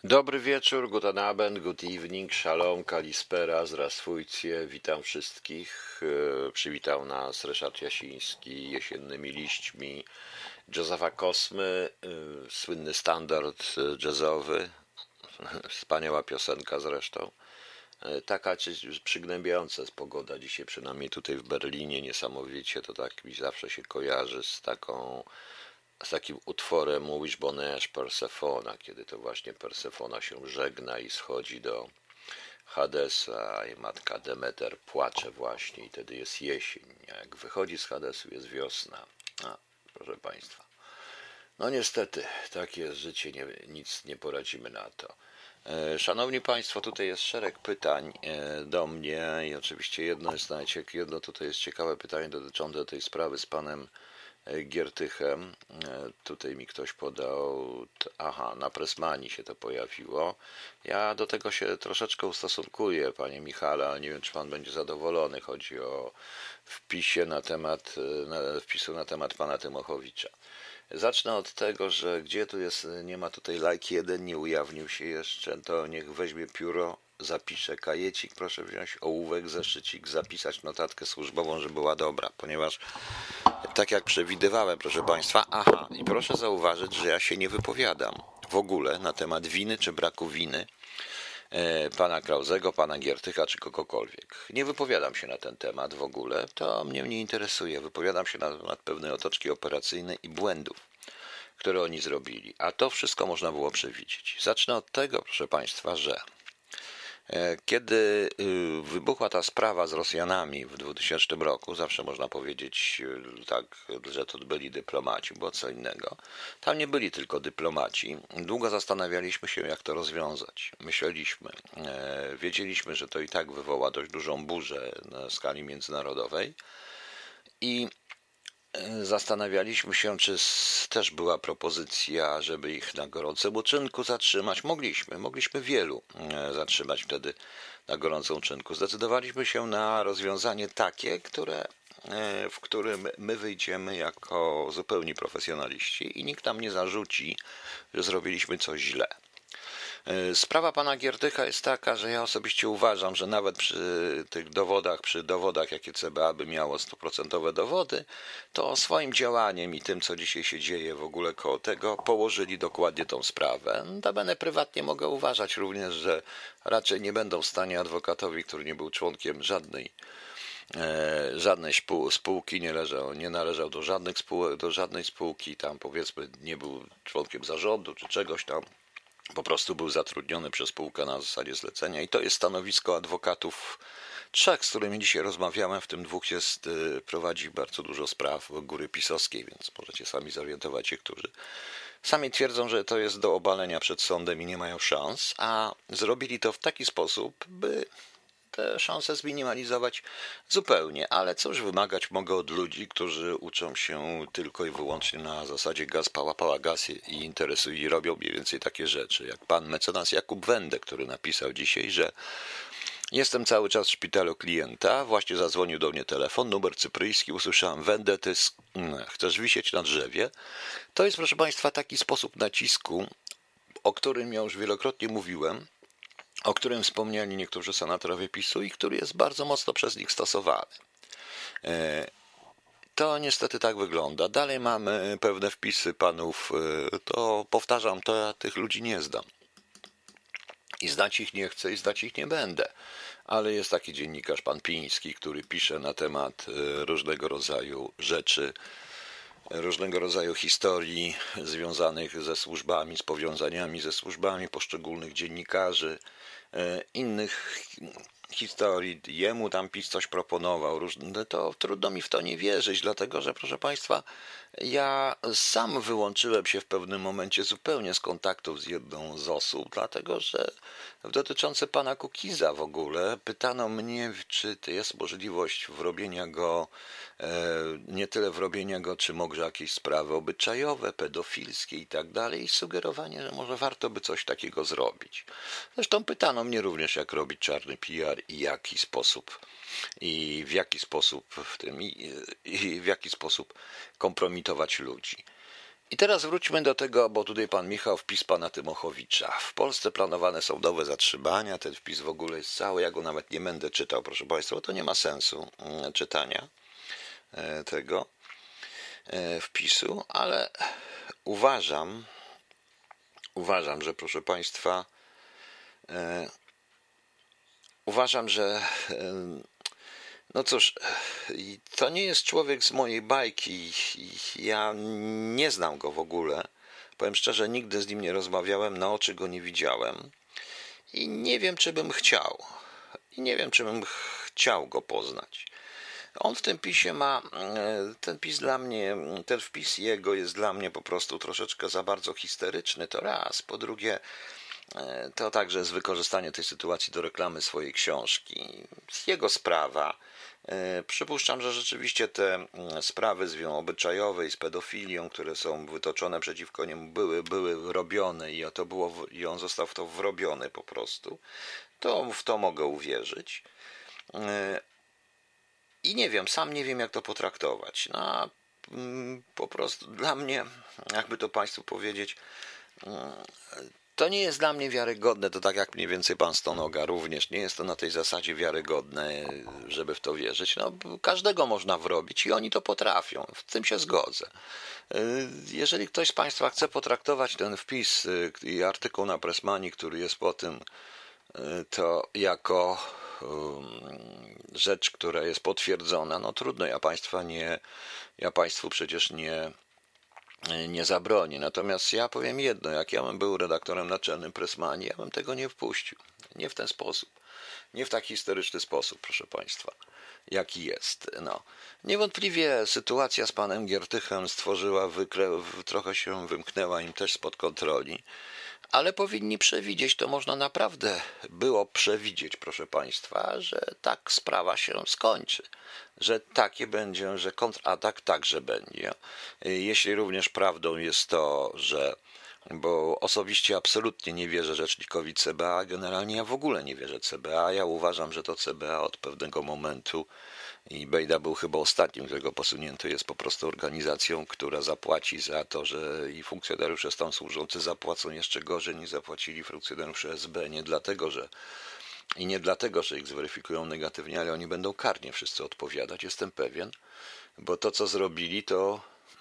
Dobry wieczór, guten Abend, good evening, shalom, kalispera, zdrastwujcie, witam wszystkich. Przywitał nas Ryszard Jasiński jesiennymi liśćmi Józefa Kosmy, słynny standard jazzowy, wspaniała piosenka zresztą. Taka przygnębiająca jest pogoda dzisiaj, przynajmniej tutaj w Berlinie, niesamowicie, to tak mi zawsze się kojarzy z takim utworem Wishbone Ash Persefona, kiedy to właśnie Persefona się żegna i schodzi do Hadesa i matka Demeter płacze właśnie i wtedy jest jesień. A jak wychodzi z Hadesu jest wiosna. Proszę Państwa. No niestety, takie jest życie, nic nie poradzimy na to. Szanowni Państwo, tutaj jest szereg pytań do mnie i oczywiście jedno tutaj jest ciekawe pytanie dotyczące tej sprawy z panem Giertychem. Tutaj mi ktoś podał, na Pressmani się to pojawiło. Ja do tego się troszeczkę ustosunkuję, panie Michale, ale nie wiem, czy pan będzie zadowolony. Chodzi o wpisu na temat pana Tymochowicza. Zacznę od tego, że gdzie tu jest, nie ma tutaj like 1, nie ujawnił się jeszcze, to niech weźmie pióro, zapisze kajecik, proszę wziąć ołówek, zeszycik, zapisać notatkę służbową, żeby była dobra, ponieważ tak jak przewidywałem, proszę Państwa, i proszę zauważyć, że ja się nie wypowiadam w ogóle na temat winy czy braku winy pana Krauzego, pana Giertycha czy kogokolwiek. Nie wypowiadam się na ten temat w ogóle, to mnie nie interesuje. Wypowiadam się na temat pewnej otoczki operacyjnej i błędów, które oni zrobili, a to wszystko można było przewidzieć. Zacznę od tego, proszę Państwa, że kiedy wybuchła ta sprawa z Rosjanami w 2000 roku, zawsze można powiedzieć tak, że to byli dyplomaci, było co innego. Tam nie byli tylko dyplomaci. Długo zastanawialiśmy się, jak to rozwiązać. Myśleliśmy, wiedzieliśmy, że to i tak wywoła dość dużą burzę na skali międzynarodowej i zastanawialiśmy się, czy też była propozycja, żeby ich na gorącym uczynku zatrzymać. Mogliśmy wielu zatrzymać wtedy na gorącym uczynku. Zdecydowaliśmy się na rozwiązanie takie, w którym my wyjdziemy jako zupełni profesjonaliści i nikt nam nie zarzuci, że zrobiliśmy coś źle. Sprawa pana Giertycha jest taka, że ja osobiście uważam, że nawet przy dowodach, jakie CBA by miało 100% dowody, to swoim działaniem i tym, co dzisiaj się dzieje w ogóle koło tego, położyli dokładnie tą sprawę. Notabene prywatnie mogę uważać również, że raczej nie będą w stanie adwokatowi, który nie był członkiem żadnej spółki, nie należał do żadnej spółki, tam powiedzmy nie był członkiem zarządu czy czegoś tam, po prostu był zatrudniony przez spółkę na zasadzie zlecenia i to jest stanowisko adwokatów trzech, z którymi dzisiaj rozmawiałem, w tym dwóch prowadzi bardzo dużo spraw w Góry Pisowskiej, więc możecie sami zorientować się, którzy sami twierdzą, że to jest do obalenia przed sądem i nie mają szans, a zrobili to w taki sposób, by te szanse zminimalizować zupełnie, ale cóż wymagać mogę od ludzi, którzy uczą się tylko i wyłącznie na zasadzie gaz, pała gaz i interesuje i robią mniej więcej takie rzeczy, jak pan mecenas Jakub Wendek, który napisał dzisiaj, że jestem cały czas w szpitalu klienta, właśnie zadzwonił do mnie telefon, numer cypryjski, usłyszałem Wendę, chcesz wisieć na drzewie. To jest, proszę Państwa, taki sposób nacisku, o którym ja już wielokrotnie mówiłem, o którym wspomnieli niektórzy senatorowie PiS-u i który jest bardzo mocno przez nich stosowany. To niestety tak wygląda. Dalej mamy pewne wpisy panów, to powtarzam, to ja tych ludzi nie zdam. I znać ich nie chcę i znać ich nie będę. Ale jest taki dziennikarz, pan Piński, który pisze na temat różnego rodzaju rzeczy, różnego rodzaju historii związanych ze służbami, z powiązaniami ze służbami poszczególnych dziennikarzy, innych historii. Jemu tam PiS coś proponował, to trudno mi w to nie wierzyć, dlatego że, proszę Państwa, ja sam wyłączyłem się w pewnym momencie zupełnie z kontaktów z jedną z osób, dlatego że dotyczące pana Kukiza w ogóle pytano mnie, czy to jest możliwość wrobienia go, nie tyle wrobienia go, czy może jakieś sprawy obyczajowe, pedofilskie i tak dalej, i sugerowanie, że może warto by coś takiego zrobić. Zresztą pytano mnie również, jak robić czarny PR i w jaki sposób kompromitować ludzi. I teraz wróćmy do tego, bo tutaj pan Michał, wpis pana Tymochowicza. W Polsce planowane są nowe zatrzymania, ten wpis w ogóle jest cały, ja go nawet nie będę czytał, proszę państwa, bo to nie ma sensu czytania tego wpisu, ale uważam, że proszę państwa, uważam, że no cóż, to nie jest człowiek z mojej bajki. Ja nie znam go w ogóle. Powiem szczerze, nigdy z nim nie rozmawiałem, na oczy go nie widziałem. I nie wiem, czy bym chciał. Go poznać. On w tym pisie ma, ten pis dla mnie, ten wpis jego jest dla mnie po prostu troszeczkę za bardzo histeryczny, to raz. Po drugie, to także jest wykorzystanie tej sytuacji do reklamy swojej książki. Jego sprawa. Przypuszczam, że rzeczywiście te sprawy obyczajowe i z pedofilią, które są wytoczone przeciwko niemu, były robione i on został w to wrobiony po prostu. W to mogę uwierzyć. I nie wiem, sam nie wiem, jak to potraktować. No, po prostu dla mnie, jakby to państwu powiedzieć, to nie jest dla mnie wiarygodne, to tak jak mniej więcej pan Stonoga również, nie jest to na tej zasadzie wiarygodne, żeby w to wierzyć. No, każdego można wrobić i oni to potrafią, w tym się zgodzę. Jeżeli ktoś z państwa chce potraktować ten wpis i artykuł na Pressmanii, który jest po tym, to jako rzecz, która jest potwierdzona, no trudno, ja państwu przecież nie zabroni. Natomiast ja powiem jedno, jak ja bym był redaktorem naczelnym Pressmanii, ja bym tego nie wpuścił. Nie w ten sposób. Nie w tak historyczny sposób, proszę państwa, jaki jest. No. Niewątpliwie sytuacja z panem Giertychem trochę się wymknęła im też spod kontroli, ale powinni przewidzieć, to można naprawdę było przewidzieć, proszę państwa, że tak sprawa się skończy, że takie będzie, że kontratak także będzie. Jeśli również prawdą jest to, bo osobiście absolutnie nie wierzę rzecznikowi CBA, generalnie ja w ogóle nie wierzę CBA, ja uważam, że to CBA od pewnego momentu i Bejda był chyba ostatnim, którego posunięto, jest po prostu organizacją, która zapłaci za to, że i funkcjonariusze tam służący zapłacą jeszcze gorzej niż zapłacili funkcjonariusze SB. Nie dlatego, że ich zweryfikują negatywnie, ale oni będą karnie wszyscy odpowiadać, jestem pewien, bo to, co zrobili, to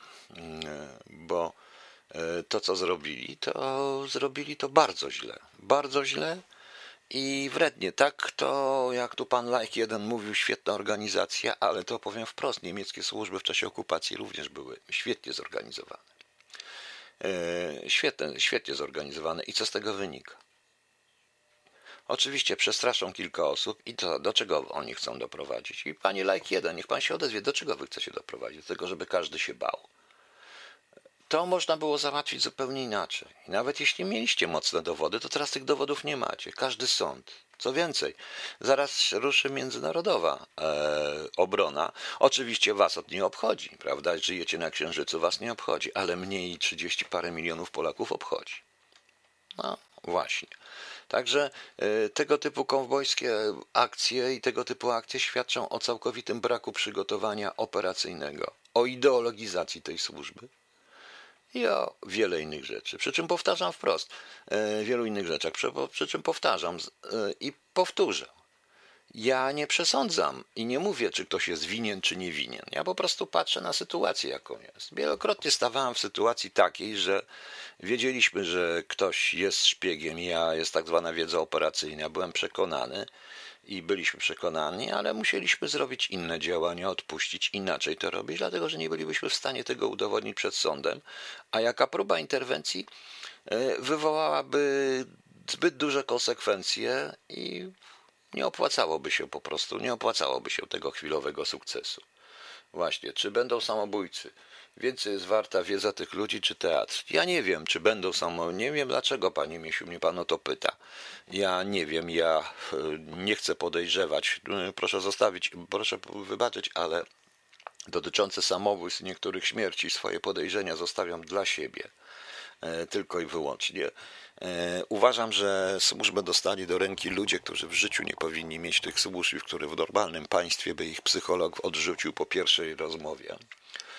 zrobili to bardzo źle. Bardzo źle i wrednie. Tak to, jak tu pan Like jeden mówił, świetna organizacja, ale to powiem wprost, niemieckie służby w czasie okupacji również były świetnie zorganizowane. Świetnie zorganizowane. I co z tego wynika? Oczywiście przestraszą kilka osób i to do czego oni chcą doprowadzić? I panie Like jeden, niech pan się odezwie, do czego wy chcecie doprowadzić? Do tego, żeby każdy się bał. To można było załatwić zupełnie inaczej. I nawet jeśli mieliście mocne dowody, to teraz tych dowodów nie macie. Każdy sąd. Co więcej, zaraz ruszy międzynarodowa obrona. Oczywiście was to nie obchodzi, prawda? Żyjecie na Księżycu, was nie obchodzi, ale mnie i 30 parę milionów Polaków obchodzi. No właśnie. Także tego typu kowbojskie akcje i tego typu akcje świadczą o całkowitym braku przygotowania operacyjnego, o ideologizacji tej służby i o wiele innych rzeczy. Przy czym powtarzam wprost, wielu innych rzeczach, przy czym powtarzam i powtórzę. Ja nie przesądzam i nie mówię, czy ktoś jest winien, czy nie winien. Ja po prostu patrzę na sytuację, jaką jest. Wielokrotnie stawałem w sytuacji takiej, że wiedzieliśmy, że ktoś jest szpiegiem, jest tak zwana wiedza operacyjna. Byłem przekonany i byliśmy przekonani, ale musieliśmy zrobić inne działania, odpuścić, inaczej to robić, dlatego że nie bylibyśmy w stanie tego udowodnić przed sądem, a jaka próba interwencji wywołałaby zbyt duże konsekwencje i nie opłacałoby się tego chwilowego sukcesu. Właśnie, czy będą samobójcy? Więcej jest warta wiedza tych ludzi, czy teatr? Ja nie wiem, czy będą nie wiem dlaczego, panie Miesiu, mnie pan o to pyta. Ja nie wiem, ja nie chcę podejrzewać. Proszę wybaczyć, ale dotyczące samobójstw i niektórych śmierci swoje podejrzenia zostawiam dla siebie. Tylko i wyłącznie. Uważam, że służbę dostali do ręki ludzie, którzy w życiu nie powinni mieć tych służb, w których w normalnym państwie by ich psycholog odrzucił po pierwszej rozmowie.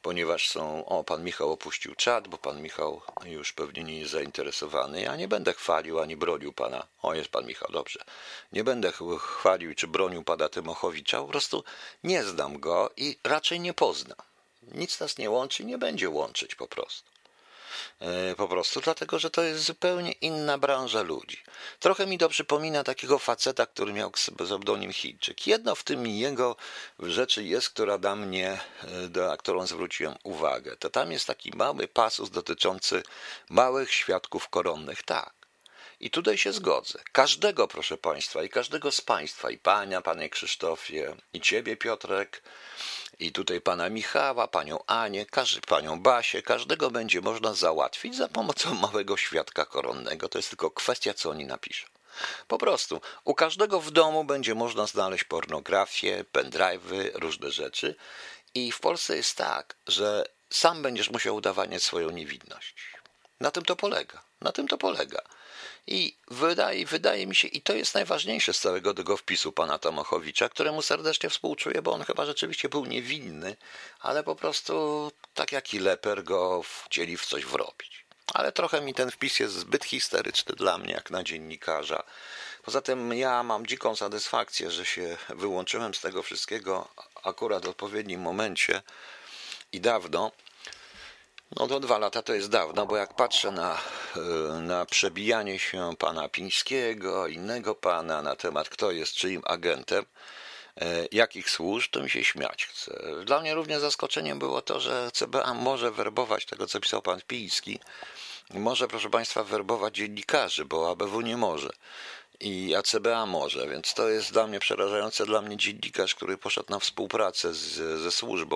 ponieważ pan Michał opuścił czat, bo pan Michał już pewnie nie jest zainteresowany. Ja nie będę chwalił ani bronił pana. Jest pan Michał, dobrze. Nie będę chwalił czy bronił pana Tymochowicza, po prostu nie znam go i raczej nie poznam. Nic nas nie łączy, nie będzie łączyć po prostu. Po prostu dlatego, że to jest zupełnie inna branża ludzi. Trochę mi to przypomina takiego faceta, który miał pseudonim Chińczyk. Jedno w tym jego rzeczy jest, na którą zwróciłem uwagę. To tam jest taki mały pasus dotyczący małych świadków koronnych. Tak. I tutaj się zgodzę. Każdego, proszę państwa, i każdego z państwa, i panie Krzysztofie, i ciebie, Piotrek, i tutaj pana Michała, panią Anię, panią Basię, każdego będzie można załatwić za pomocą małego świadka koronnego. To jest tylko kwestia, co oni napiszą. Po prostu u każdego w domu będzie można znaleźć pornografię, pendrive'y, różne rzeczy. I w Polsce jest tak, że sam będziesz musiał udowadniać swoją niewinność. Na tym to polega. Na tym to polega. I wydaje mi się, i to jest najważniejsze z całego tego wpisu pana Tymochowicza, któremu serdecznie współczuję, bo on chyba rzeczywiście był niewinny, ale po prostu tak jak i leper go chcieli w coś wrobić. Ale trochę mi ten wpis jest zbyt histeryczny dla mnie, jak na dziennikarza. Poza tym ja mam dziką satysfakcję, że się wyłączyłem z tego wszystkiego akurat w odpowiednim momencie i dawno. No to 2 lata to jest dawno, bo jak patrzę na przebijanie się pana Pińskiego, innego pana na temat kto jest czyim agentem, jakich służb, to mi się śmiać chce. Dla mnie równie zaskoczeniem było to, że CBA może werbować tego, co pisał pan Piński, może, proszę państwa, werbować dziennikarzy, bo ABW nie może. A CBA może, więc to jest dla mnie przerażające. Dla mnie dziennikarz, który poszedł na współpracę ze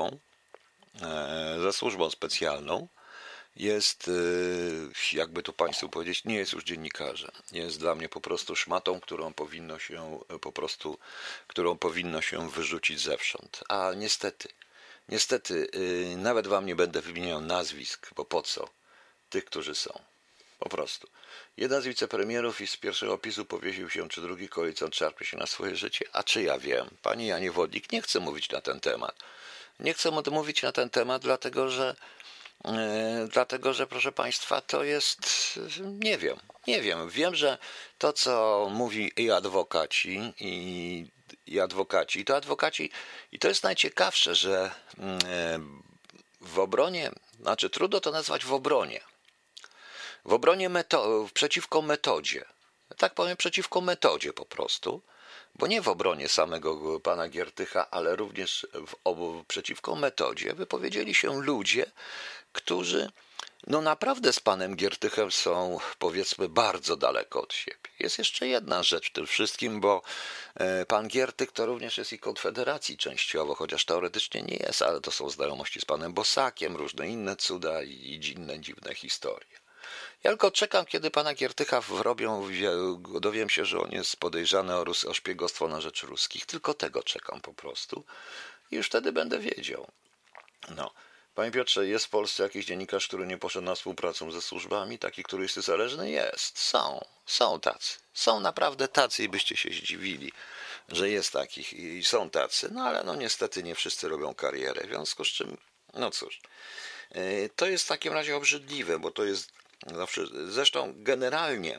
służbą specjalną, jest, jakby tu państwu powiedzieć, nie jest już dziennikarzem. Jest dla mnie po prostu szmatą, którą powinno się wyrzucić zewsząd. A niestety, nawet wam nie będę wymieniał nazwisk, bo po co? Tych, którzy są. Po prostu. Jeden z wicepremierów i z pierwszego opisu powiesił się, czy drugi koalicjant szarpie się na swoje życie, a czy ja wiem? Pani Janie Wodnik, nie chcę mówić na ten temat. Nie chcę mówić na ten temat, dlatego że proszę państwa, to jest, nie wiem. Wiem, że to, co mówi i adwokaci, i to jest najciekawsze, że w obronie, znaczy trudno to nazwać w obronie przeciwko metodzie, tak powiem, przeciwko metodzie po prostu, bo nie w obronie samego pana Giertycha, ale również przeciwko metodzie wypowiedzieli się ludzie, którzy naprawdę z panem Giertychem są, powiedzmy, bardzo daleko od siebie. Jest jeszcze jedna rzecz w tym wszystkim, bo pan Giertych to również jest i Konfederacji częściowo, chociaż teoretycznie nie jest, ale to są znajomości z panem Bosakiem, różne inne cuda i inne dziwne historie. Ja tylko czekam, kiedy pana Giertycha dowiem się, że on jest podejrzany o szpiegostwo na rzecz ruskich. Tylko tego czekam po prostu i już wtedy będę wiedział. Panie Piotrze, jest w Polsce jakiś dziennikarz, który nie poszedł na współpracę ze służbami? Taki, który jest zależny? Jest. Są tacy. Są naprawdę tacy i byście się zdziwili, że jest takich i są tacy. Ale niestety nie wszyscy robią karierę. W związku z czym, cóż. To jest w takim razie obrzydliwe, bo to jest zawsze, zresztą generalnie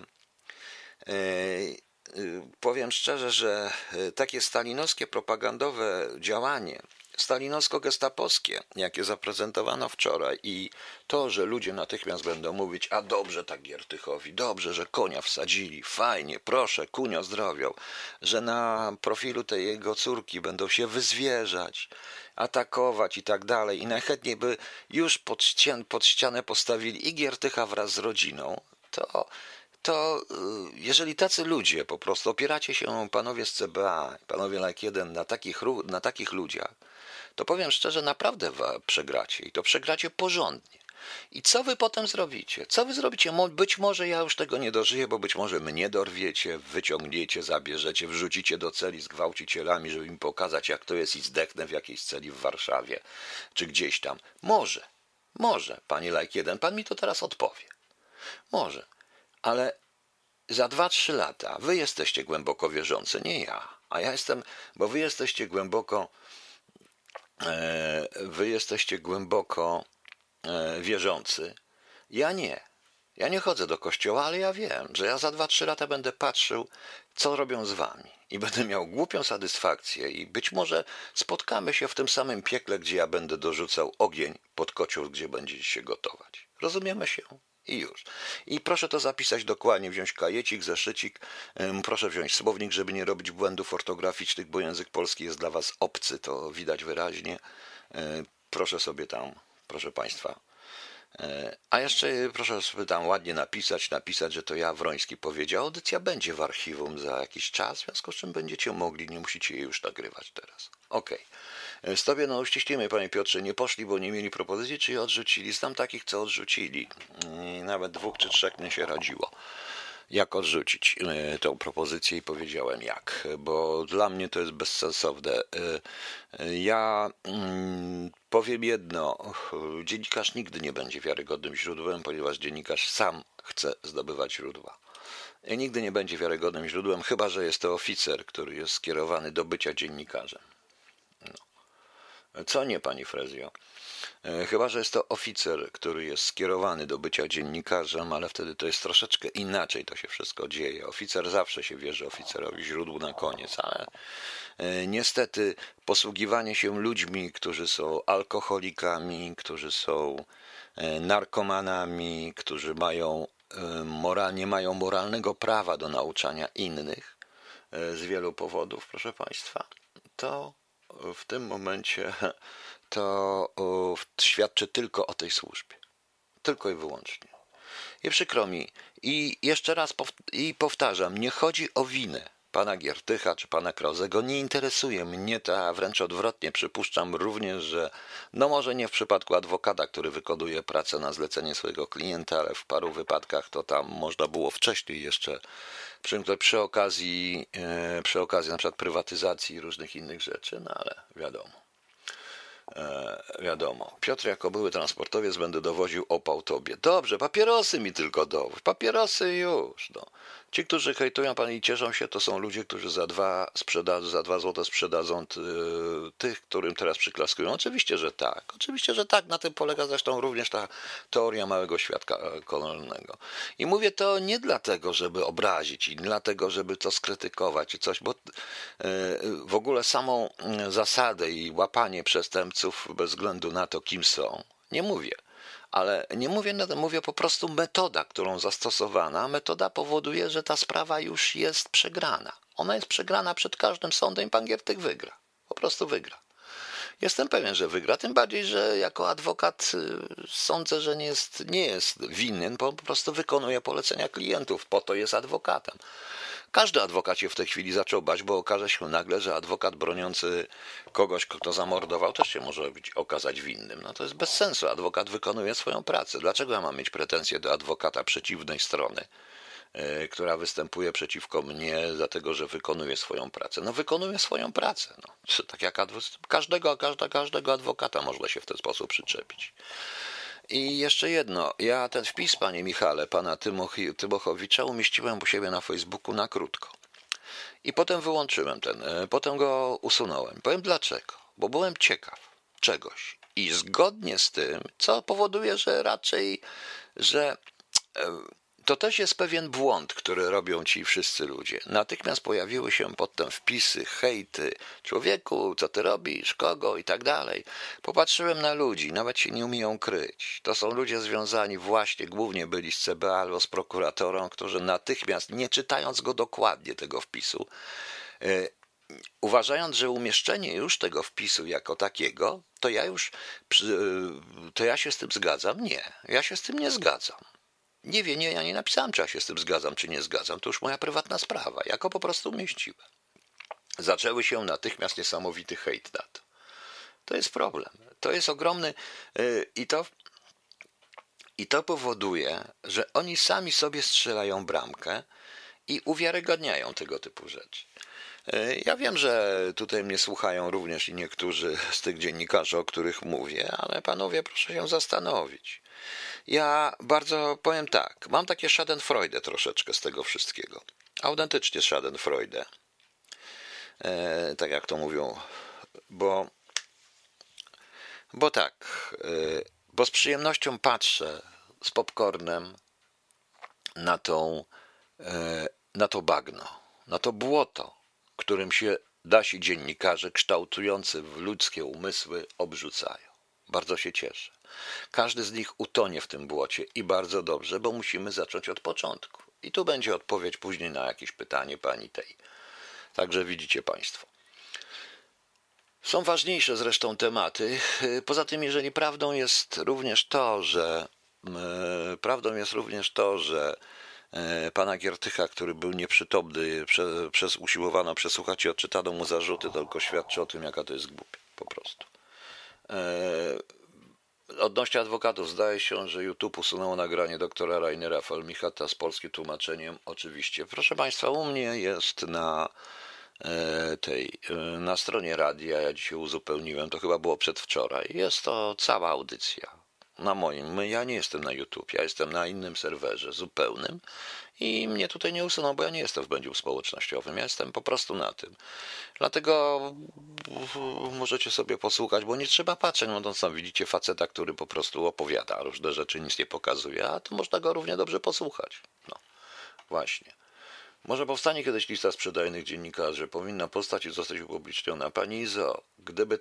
powiem szczerze, że takie stalinowskie propagandowe działanie, stalinowsko-gestapowskie, jakie zaprezentowano wczoraj i to, że ludzie natychmiast będą mówić, a dobrze tak Giertychowi, dobrze, że konia wsadzili, fajnie, proszę, kunio zdrowiał, że na profilu tej jego córki będą się wyzwierzać, atakować i tak dalej i najchętniej by już pod ścianę postawili i Giertycha wraz z rodziną, to jeżeli tacy ludzie po prostu opieracie się, panowie z CBA, panowie Like 1 na takich ludziach, to powiem szczerze, naprawdę przegracie i to przegracie porządnie. I co wy potem zrobicie? Co wy zrobicie? Być może ja już tego nie dożyję, bo być może mnie dorwiecie, wyciągniecie, zabierzecie, wrzucicie do celi z gwałcicielami, żeby mi pokazać, jak to jest i zdechnę w jakiejś celi w Warszawie, czy gdzieś tam. Może, panie Like 1, pan mi to teraz odpowie. Może, ale za 2-3 lata wy jesteście głęboko wierzący, nie ja, a ja jestem, bo wy jesteście głęboko Wy jesteście głęboko wierzący. Ja nie. Ja nie chodzę do kościoła, ale ja wiem, że ja za 2-3 lata będę patrzył, co robią z wami. I będę miał głupią satysfakcję i być może spotkamy się w tym samym piekle, gdzie ja będę dorzucał ogień pod kocioł, gdzie będziecie się gotować. Rozumiemy się? I już. I proszę to zapisać dokładnie, wziąć kajecik, zeszycik, proszę wziąć słownik, żeby nie robić błędów ortograficznych, bo język polski jest dla was obcy, to widać wyraźnie. Proszę sobie tam, proszę państwa. A jeszcze proszę sobie tam ładnie napisać, że to ja Wroński powiedział. Audycja będzie w archiwum za jakiś czas, w związku z czym będziecie mogli, nie musicie jej już nagrywać teraz. Okej. Z tobie, no uściślimy, panie Piotrze, nie poszli, bo nie mieli propozycji, czy je odrzucili. Znam takich, co odrzucili. I nawet 2 czy 3 mnie się radziło. Jak odrzucić tą propozycję i powiedziałem jak, bo dla mnie to jest bezsensowne. Ja powiem jedno, dziennikarz nigdy nie będzie wiarygodnym źródłem, ponieważ dziennikarz sam chce zdobywać źródła. I nigdy nie będzie wiarygodnym źródłem, chyba że jest to oficer, który jest skierowany do bycia dziennikarzem. No. Co nie, pani Frezjo? Chyba że jest to oficer, który jest skierowany do bycia dziennikarzem, ale wtedy to jest troszeczkę inaczej to się wszystko dzieje. Oficer zawsze się wierzy oficerowi źródłu na koniec, ale niestety posługiwanie się ludźmi, którzy są alkoholikami, którzy są narkomanami, którzy nie mają moralnego prawa do nauczania innych z wielu powodów, proszę państwa, to w tym momencie to świadczy tylko o tej służbie. Tylko i wyłącznie. I przykro mi. I jeszcze raz powtarzam, nie chodzi o winę pana Giertycha czy pana Krauzego. Nie interesuje mnie to, a wręcz odwrotnie. Przypuszczam również, że no może nie w przypadku adwokata, który wykonuje pracę na zlecenie swojego klienta, ale w paru wypadkach to tam można było wcześniej jeszcze przy okazji na przykład prywatyzacji i różnych innych rzeczy, no ale wiadomo. Wiadomo. Piotr jako były transportowiec będę dowoził opał tobie. Dobrze, papierosy mi tylko dowoź. Papierosy już. No. Ci, którzy hejtują pan i cieszą się, to są ludzie, którzy za 2 złote sprzedadzą tych, którym teraz przyklaskują. Oczywiście, że tak. Oczywiście, że tak. Na tym polega zresztą również ta teoria małego świadka kolonialnego. I mówię to nie dlatego, żeby obrazić i dlatego, żeby to skrytykować czy coś, bo w ogóle samą zasadę i łapanie przestępców bez względu na to, kim są, nie mówię. Ale nie mówię, mówię po prostu metoda, którą zastosowana, metoda powoduje, że ta sprawa już jest przegrana. Ona jest przegrana przed każdym sądem i pan Giertych wygra. Po prostu wygra. Jestem pewien, że wygra, tym bardziej, że jako adwokat sądzę, że nie jest winien, bo po prostu wykonuje polecenia klientów, po to jest adwokatem. Każdy adwokat się w tej chwili zaczął bać, bo okaże się nagle, że adwokat broniący kogoś, kto zamordował, też się może okazać winnym. No to jest bez sensu, adwokat wykonuje swoją pracę. Dlaczego ja mam mieć pretensje do adwokata przeciwnej strony, która występuje przeciwko mnie dlatego, że wykonuje swoją pracę? No wykonuje swoją pracę. No. Tak jak każdego adwokata można się w ten sposób przyczepić. I jeszcze jedno. Ja ten wpis, panie Michale, pana Tymochowicza umieściłem u siebie na Facebooku na krótko. I potem wyłączyłem potem go usunąłem. Powiem dlaczego. Bo byłem ciekaw czegoś. I zgodnie z tym, co powoduje, że to też jest pewien błąd, który robią ci wszyscy ludzie. Natychmiast pojawiły się potem wpisy, hejty, człowieku, co ty robisz, kogo i tak dalej. Popatrzyłem na ludzi, nawet się nie umieją kryć. To są ludzie związani właśnie, głównie byli z CBA albo z prokuratorą, którzy natychmiast, nie czytając go dokładnie, tego wpisu, uważając, że umieszczenie już tego wpisu jako takiego, to ja się z tym zgadzam? Nie, ja się z tym nie zgadzam. Ja nie napisałem, czy ja się z tym zgadzam, czy nie zgadzam. To już moja prywatna sprawa. Ja go po prostu umieściłem. Zaczęły się natychmiast niesamowity hejt na to. To jest problem. To jest ogromny i to powoduje, że oni sami sobie strzelają bramkę i uwiarygadniają tego typu rzeczy. Ja wiem, że tutaj mnie słuchają również i niektórzy z tych dziennikarzy, o których mówię, ale panowie, proszę się zastanowić. Ja bardzo powiem tak, mam takie schadenfreude troszeczkę z tego wszystkiego. Autentycznie schadenfreude. Tak jak to mówią, bo Bo tak, bo z przyjemnością patrzę z popcornem na na to bagno, na to błoto, którym się nasi dziennikarze kształtujący w ludzkie umysły obrzucają. Bardzo się cieszę. Każdy z nich utonie w tym błocie i bardzo dobrze, bo musimy zacząć od początku. I tu będzie odpowiedź później na jakieś pytanie pani tej. Także widzicie państwo. Są ważniejsze zresztą tematy. Poza tym, jeżeli prawdą jest również to, że pana Giertycha, który był nieprzytomny, usiłowano przesłuchać i odczytano mu zarzuty, to tylko świadczy o tym, jaka to jest głupia, po prostu. Odnośnie adwokatów, zdaje się, że YouTube usunęło nagranie doktora Rainera Falmichata z polskim tłumaczeniem. Oczywiście. Proszę państwa, u mnie jest na stronie radia, ja dzisiaj uzupełniłem, to chyba było przedwczoraj, jest to cała audycja. Ja nie jestem na YouTube, ja jestem na innym serwerze zupełnym i mnie tutaj nie usuną, bo ja nie jestem w medium społecznościowym, ja jestem po prostu na tym. Dlatego możecie sobie posłuchać, bo nie trzeba patrzeć, no to sam widzicie faceta, który po prostu opowiada różne rzeczy, nic nie pokazuje, a to można go równie dobrze posłuchać. No, właśnie. Może powstanie kiedyś lista sprzedajnych dziennikarzy, powinna powstać i zostać upubliczniona. Pani Izo, gdyby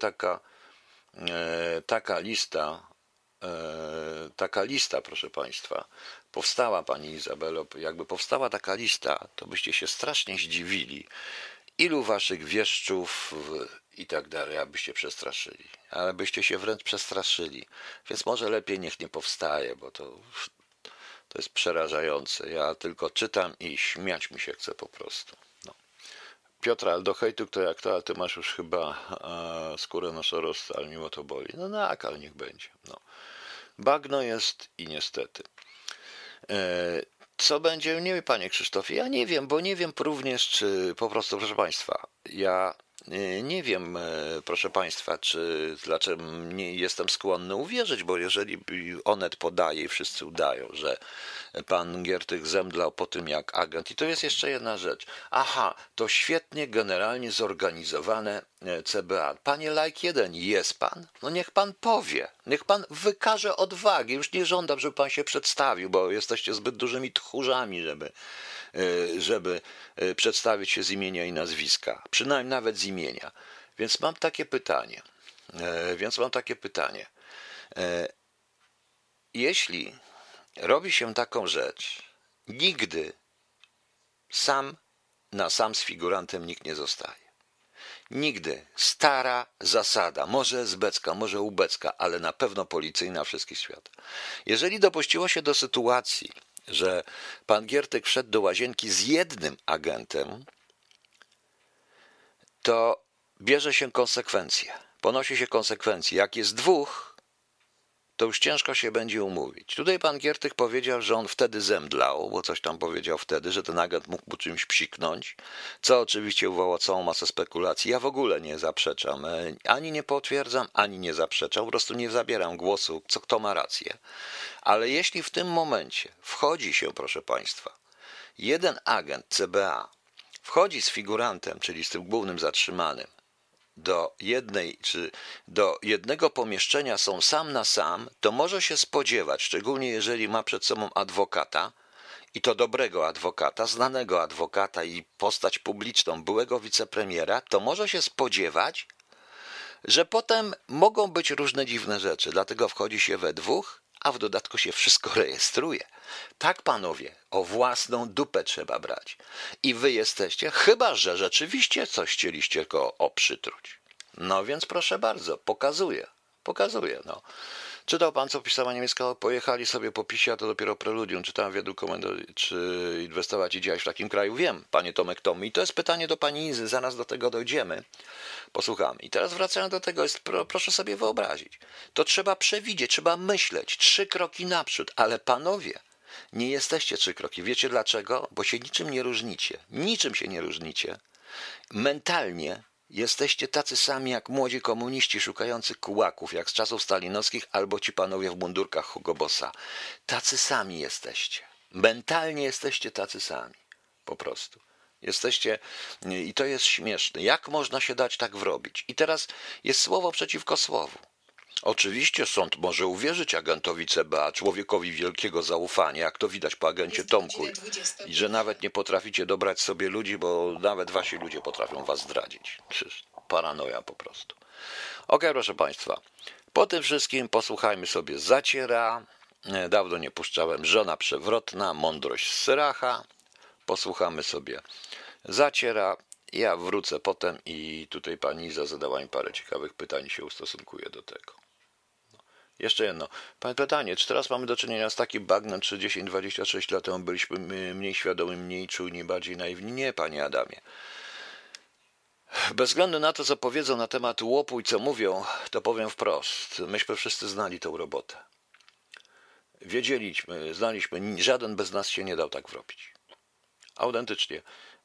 taka lista, proszę państwa, powstała, pani Izabelo, jakby powstała taka lista, to byście się strasznie zdziwili, ilu waszych wieszczów i tak dalej, abyście przestraszyli. Ale byście się wręcz przestraszyli. Więc może lepiej niech nie powstaje, bo to jest przerażające. Ja tylko czytam i śmiać mi się chce po prostu. No. Piotra, ale do hejtu kto jak to, ale ty masz już chyba skórę nosorosca, ale mimo to boli. No tak, ale niech będzie. No. Bagno jest i niestety. Co będzie? Nie wiem, panie Krzysztofie, ja nie wiem, bo nie wiem również, czy po prostu, proszę państwa, ja nie wiem, proszę państwa, dlaczego nie jestem skłonny uwierzyć, bo jeżeli Onet podaje i wszyscy udają, że pan Giertych zemdlał po tym jak agent, i to jest jeszcze jedna rzecz. Aha, to świetnie generalnie zorganizowane CBA. Panie Like 1, jest pan? No niech pan powie, niech pan wykaże odwagi. Już nie żądam, żeby pan się przedstawił, bo jesteście zbyt dużymi tchórzami, żeby przedstawić się z imienia i nazwiska, przynajmniej nawet z imienia. Więc mam takie pytanie. Jeśli robi się taką rzecz, nigdy sam z figurantem nikt nie zostaje. Nigdy. Stara zasada, może esbecka, może ubecka, ale na pewno policyjna wszystkich świat. Jeżeli dopuściło się do sytuacji, że pan Giertych wszedł do łazienki z jednym agentem, to bierze się konsekwencje. Ponosi się konsekwencje. Jak jest dwóch, to już ciężko się będzie umówić. Tutaj pan Giertych powiedział, że on wtedy zemdlał, bo coś tam powiedział wtedy, że ten agent mógł mu czymś psiknąć, co oczywiście wywołało całą masę spekulacji. Ja w ogóle nie zaprzeczam, ani nie potwierdzam, ani nie zaprzeczam, po prostu nie zabieram głosu, kto ma rację. Ale jeśli w tym momencie wchodzi się, proszę państwa, jeden agent CBA wchodzi z figurantem, czyli z tym głównym zatrzymanym, do jednego pomieszczenia są sam na sam, to może się spodziewać, szczególnie jeżeli ma przed sobą adwokata, i to dobrego adwokata, znanego adwokata i postać publiczną byłego wicepremiera, to może się spodziewać, że potem mogą być różne dziwne rzeczy. Dlatego wchodzi się we dwóch, a w dodatku się wszystko rejestruje. Tak, panowie, o własną dupę trzeba brać. I wy jesteście, chyba że rzeczywiście coś chcieliście go przytruć. No więc proszę bardzo, pokazuję, no. Czytał pan, co pisała niemiecka? Pojechali sobie po PiSie, a to dopiero preludium. Czytałem w wielu komentarzach, czy inwestować i działać w takim kraju. Wiem, panie Tomek Tomy. I to jest pytanie do pani Izy, zaraz do tego dojdziemy. Posłuchamy. I teraz wracając do tego, proszę sobie wyobrazić. To trzeba przewidzieć, trzeba myśleć. 3 kroki naprzód. Ale panowie, nie jesteście 3 kroki. Wiecie dlaczego? Bo się niczym nie różnicie. Niczym się nie różnicie. Mentalnie jesteście tacy sami jak młodzi komuniści szukający kułaków, jak z czasów stalinowskich, albo ci panowie w mundurkach Hugo Bossa. Tacy sami jesteście. Mentalnie jesteście tacy sami. Po prostu. Jesteście, i to jest śmieszne. Jak można się dać tak wrobić? I teraz jest słowo przeciwko słowu. Oczywiście sąd może uwierzyć agentowi CBA, człowiekowi wielkiego zaufania, jak to widać po agencie Tomku, i że nawet nie potraficie dobrać sobie ludzi, bo nawet wasi ludzie potrafią was zdradzić. Paranoja po prostu. Okej, proszę Państwa, po tym wszystkim posłuchajmy sobie Zaciera. Dawno nie puszczałem Żona przewrotna, mądrość z Syracha. Posłuchamy sobie Zaciera. Ja wrócę potem i tutaj pani Iza zadała mi parę ciekawych pytań i się ustosunkuje do tego. Jeszcze jedno. Pytanie, czy teraz mamy do czynienia z takim bagnem, czy 10-26 lat temu byliśmy mniej świadomi, mniej czujni, bardziej naiwni? Nie, panie Adamie. Bez względu na to, co powiedzą na temat łopu i co mówią, to powiem wprost. Myśmy wszyscy znali tą robotę. Wiedzieliśmy, znaliśmy, żaden bez nas się nie dał tak wrobić. Autentycznie.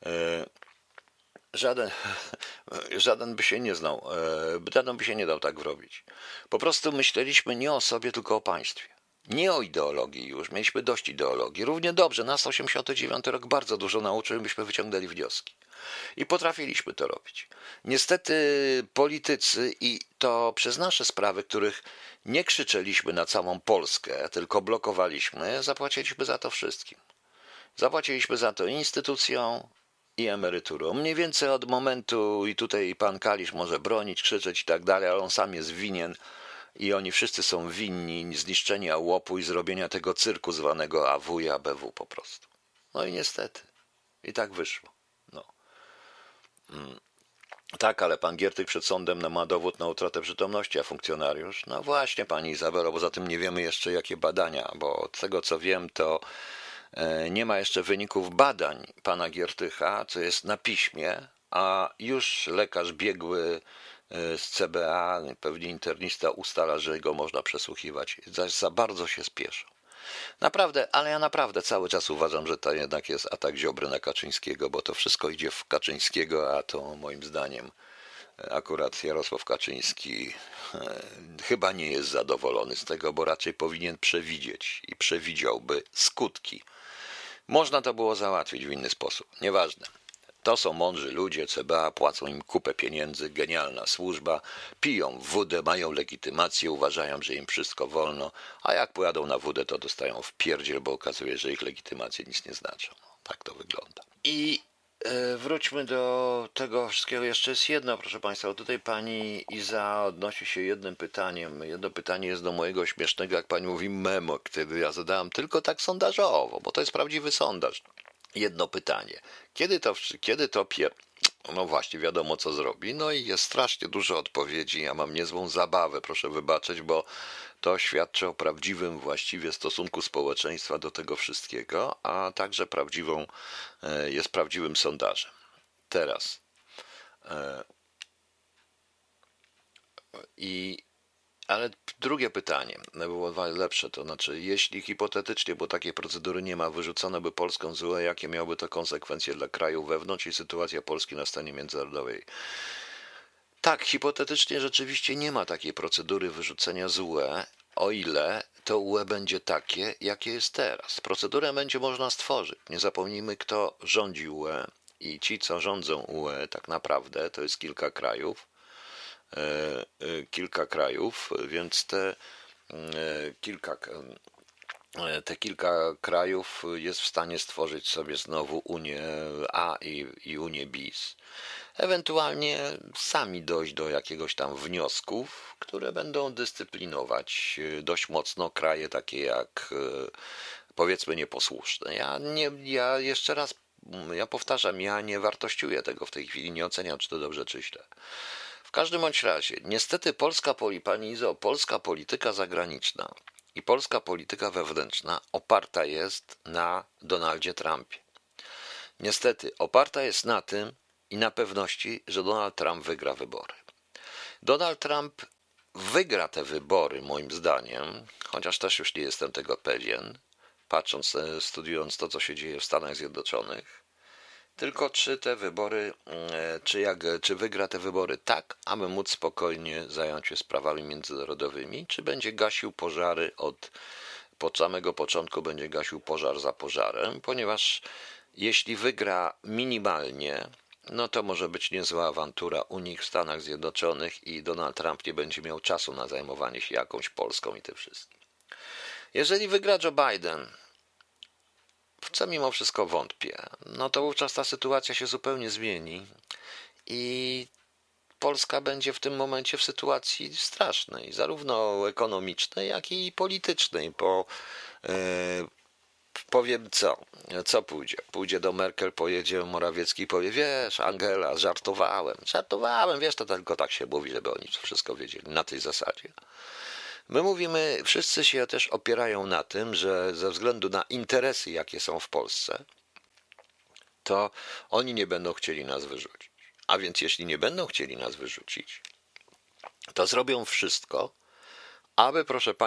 Żaden by się nie znał, żaden by się nie dał tak wrobić. Po prostu myśleliśmy nie o sobie, tylko o państwie. Nie o ideologii już, mieliśmy dość ideologii. Równie dobrze, nas 89 rok bardzo dużo nauczył, byśmy wyciągnęli wnioski. I potrafiliśmy to robić. Niestety politycy, i to przez nasze sprawy, których nie krzyczeliśmy na całą Polskę, tylko blokowaliśmy, zapłaciliśmy za to wszystkim. Zapłaciliśmy za to instytucją i emeryturą. Mniej więcej od momentu, i tutaj pan Kalisz może bronić, krzyczeć i tak dalej, ale on sam jest winien i oni wszyscy są winni zniszczenia łopu i zrobienia tego cyrku zwanego AW i ABW po prostu. No i niestety. I tak wyszło. No. Tak, ale pan Giertych przed sądem ma dowód na utratę przytomności, a funkcjonariusz? No właśnie, pani Izabelo, poza tym nie wiemy jeszcze jakie badania, bo z tego co wiem, to nie ma jeszcze wyników badań pana Giertycha, co jest na piśmie, a już lekarz biegły z CBA, pewnie internista, ustala, że go można przesłuchiwać. Za bardzo się spieszą. Naprawdę, ale ja naprawdę cały czas uważam, że to jednak jest atak Ziobry na Kaczyńskiego, bo to wszystko idzie w Kaczyńskiego, a to moim zdaniem akurat Jarosław Kaczyński chyba nie jest zadowolony z tego, bo raczej powinien przewidzieć i przewidziałby skutki. Można to było załatwić w inny sposób, nieważne. To są mądrzy ludzie, CBA, płacą im kupę pieniędzy, genialna służba, piją wódę, mają legitymację, uważają, że im wszystko wolno, a jak pojadą na wódę, to dostają w pierdziel, bo okazuje się, że ich legitymacje nic nie znaczą. Tak to wygląda. I wróćmy do tego wszystkiego. Jeszcze jest jedno, proszę Państwa. Tutaj pani Iza odnosi się jednym pytaniem. Jedno pytanie jest do mojego śmiesznego, jak pani mówi, memo, który ja zadałem tylko tak sondażowo, bo to jest prawdziwy sondaż. Jedno pytanie. No właśnie, wiadomo co zrobi. No i jest strasznie dużo odpowiedzi. Ja mam niezłą zabawę, proszę wybaczyć, bo to świadczy o prawdziwym właściwie stosunku społeczeństwa do tego wszystkiego, a także jest prawdziwym sondażem. Teraz. Ale drugie pytanie było lepsze, to znaczy, jeśli hipotetycznie, bo takiej procedury nie ma, wyrzucono by Polską z UE, jakie miałyby to konsekwencje dla krajów wewnątrz i sytuacja Polski na scenie międzynarodowej? Tak, hipotetycznie rzeczywiście nie ma takiej procedury wyrzucenia z UE, o ile to UE będzie takie, jakie jest teraz. Procedurę będzie można stworzyć. Nie zapomnijmy, kto rządzi UE i ci, co rządzą UE, tak naprawdę to jest kilka krajów, więc te kilka krajów jest w stanie stworzyć sobie znowu Unię A i Unię bis. Ewentualnie sami dojść do jakiegoś tam wniosków, które będą dyscyplinować dość mocno kraje takie jak powiedzmy nieposłuszne. Ja jeszcze raz powtarzam, ja nie wartościuję tego w tej chwili, nie oceniam, czy to dobrze, czy źle. W każdym bądź razie, niestety pani Izo, polska polityka zagraniczna i polska polityka wewnętrzna oparta jest na Donaldzie Trumpie. Niestety oparta jest na tym i na pewności, że Donald Trump wygra wybory. Donald Trump wygra te wybory, moim zdaniem, chociaż też już nie jestem tego pewien, studiując to, co się dzieje w Stanach Zjednoczonych. Tylko czy te wybory, czy wygra te wybory tak, aby móc spokojnie zająć się sprawami międzynarodowymi, czy będzie gasił pożary od samego początku będzie gasił pożar za pożarem, ponieważ jeśli wygra minimalnie, no to może być niezła awantura u nich w Stanach Zjednoczonych i Donald Trump nie będzie miał czasu na zajmowanie się jakąś Polską i tym wszystkim. Jeżeli wygra Joe Biden, w co mimo wszystko wątpię, no to wówczas ta sytuacja się zupełnie zmieni i Polska będzie w tym momencie w sytuacji strasznej, zarówno ekonomicznej, jak i politycznej, bo powiem co pójdzie. Pójdzie do Merkel, pojedzie Morawiecki i powie, wiesz, Angela, żartowałem, wiesz, to tylko tak się mówi, żeby oni wszystko wiedzieli, na tej zasadzie. My mówimy, wszyscy się też opierają na tym, że ze względu na interesy, jakie są w Polsce, to oni nie będą chcieli nas wyrzucić. A więc jeśli nie będą chcieli nas wyrzucić, to zrobią wszystko, aby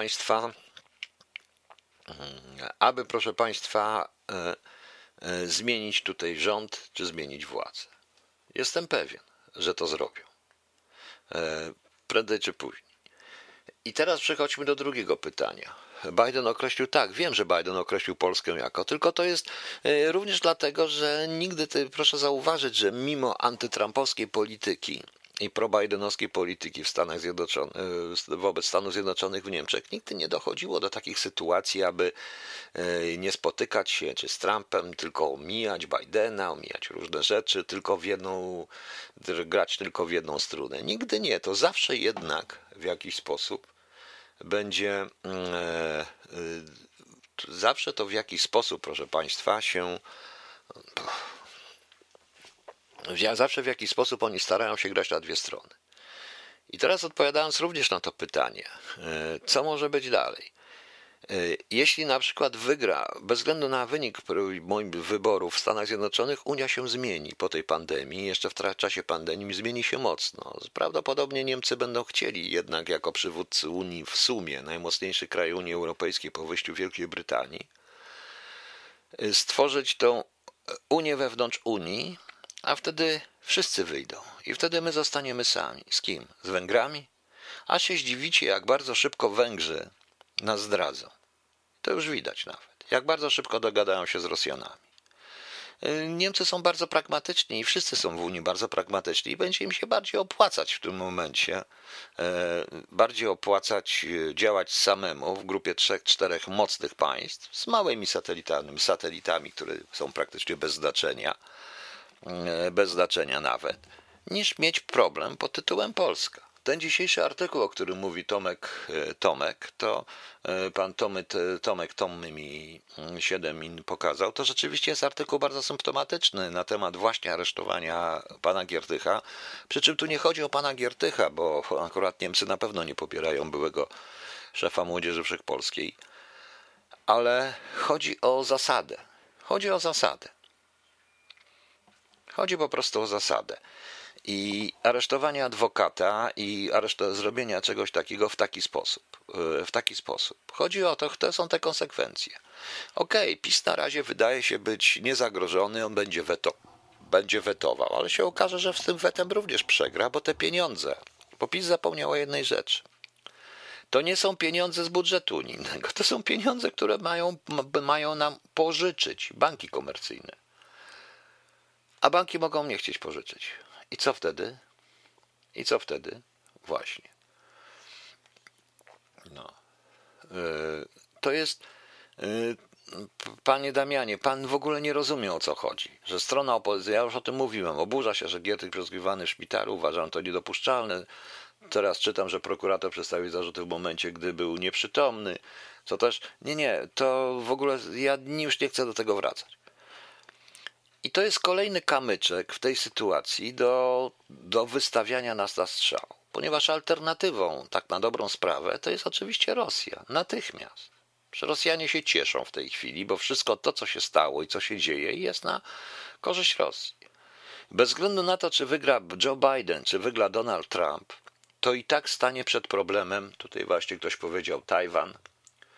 proszę Państwa, zmienić tutaj rząd, czy zmienić władzę. Jestem pewien, że to zrobią. Prędzej czy później. I teraz przechodźmy do drugiego pytania. Biden określił, tak, wiem, że Biden określił Polskę jako, tylko to jest również dlatego, że proszę zauważyć, że mimo antytrampowskiej polityki i pro-bidenowskiej polityki w Stanach Zjednoczonych, wobec Stanów Zjednoczonych w Niemczech, nigdy nie dochodziło do takich sytuacji, aby nie spotykać się czy z Trumpem, tylko omijać Bidena, omijać różne rzeczy, grać tylko w jedną strunę. Nigdy nie, to zawsze jednak w jakiś sposób będzie, zawsze to w jakiś sposób, proszę Państwa, zawsze w jakiś sposób oni starają się grać na dwie strony. I teraz odpowiadając również na to pytanie, co może być dalej? Jeśli na przykład wygra, bez względu na wynik moich wyborów w Stanach Zjednoczonych, Unia się zmieni po tej pandemii, jeszcze w czasie pandemii zmieni się mocno. Prawdopodobnie Niemcy będą chcieli jednak jako przywódcy Unii w sumie, najmocniejszy kraj Unii Europejskiej po wyjściu Wielkiej Brytanii, stworzyć tą Unię wewnątrz Unii, a wtedy wszyscy wyjdą i wtedy my zostaniemy sami. Z kim? Z Węgrami? A się zdziwicie, jak bardzo szybko Węgrzy nas zdradzą. To już widać nawet. Jak bardzo szybko dogadają się z Rosjanami. Niemcy są bardzo pragmatyczni i wszyscy są w Unii bardzo pragmatyczni i będzie im się bardziej opłacać w tym momencie, działać samemu w grupie 3-4 mocnych państw z małymi satelitami, które są praktycznie bez znaczenia nawet, niż mieć problem pod tytułem Polska. Ten dzisiejszy artykuł, o którym mówi Tomek, to pan Tomek mi 7 pokazał, to rzeczywiście jest artykuł bardzo symptomatyczny na temat właśnie aresztowania pana Giertycha. Przy czym tu nie chodzi o pana Giertycha, bo akurat Niemcy na pewno nie popierają byłego szefa Młodzieży Wszechpolskiej, ale chodzi o zasadę. Chodzi po prostu o zasadę. I aresztowanie adwokata i zrobienia czegoś takiego w taki sposób. Chodzi o to, to są te konsekwencje. Okej, PiS na razie wydaje się być niezagrożony, on będzie wetował, ale się okaże, że z tym wetem również przegra, bo te pieniądze, bo PiS zapomniał o jednej rzeczy. To nie są pieniądze z budżetu unijnego, to są pieniądze, które mają nam pożyczyć banki komercyjne. A banki mogą nie chcieć pożyczyć. I co wtedy? Właśnie. To jest, panie Damianie, pan w ogóle nie rozumie, o co chodzi. Że strona opozycji, ja już o tym mówiłem, oburza się, że Giertych przesłuchiwany w szpitalu, uważam to niedopuszczalne. Teraz czytam, że prokurator przedstawił zarzuty w momencie, gdy był nieprzytomny. Co też, to w ogóle ja już nie chcę do tego wracać. I to jest kolejny kamyczek w tej sytuacji do wystawiania nas na strzał. Ponieważ alternatywą, tak na dobrą sprawę, to jest oczywiście Rosja. Natychmiast. Rosjanie się cieszą w tej chwili, bo wszystko to, co się stało i co się dzieje, jest na korzyść Rosji. Bez względu na to, czy wygra Joe Biden, czy wygra Donald Trump, to i tak stanie przed problemem, tutaj właśnie ktoś powiedział Tajwan,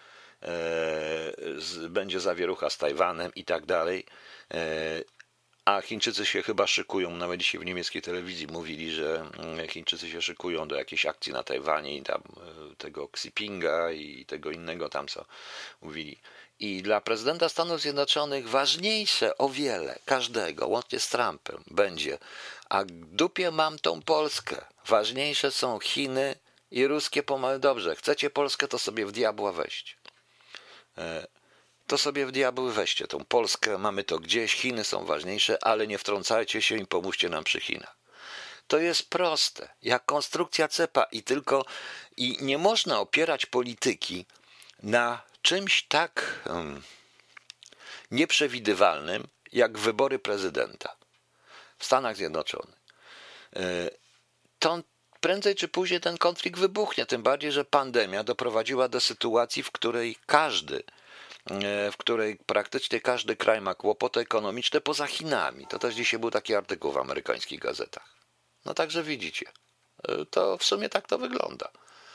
będzie zawierucha z Tajwanem i tak dalej, A Chińczycy się chyba szykują, nawet dzisiaj w niemieckiej telewizji mówili, że Chińczycy się szykują do jakiejś akcji na Tajwanie i tam tego Xi Jinpinga i tego innego tam, co mówili. I dla prezydenta Stanów Zjednoczonych ważniejsze o wiele, każdego, łącznie z Trumpem, będzie, a w dupie mam tą Polskę. Ważniejsze są Chiny i ruskie pomały. Dobrze, chcecie Polskę, to sobie w diabła weźcie. To sobie w diabły weźcie tą Polskę, mamy to gdzieś, Chiny są ważniejsze, ale nie wtrącajcie się i pomóżcie nam przy Chinach. To jest proste, jak konstrukcja cepa i nie można opierać polityki na czymś tak nieprzewidywalnym jak wybory prezydenta w Stanach Zjednoczonych. To prędzej czy później ten konflikt wybuchnie, tym bardziej, że pandemia doprowadziła do sytuacji, w której praktycznie każdy kraj ma kłopoty ekonomiczne poza Chinami. To też dzisiaj był taki artykuł w amerykańskich gazetach. No także widzicie, to w sumie tak to wygląda.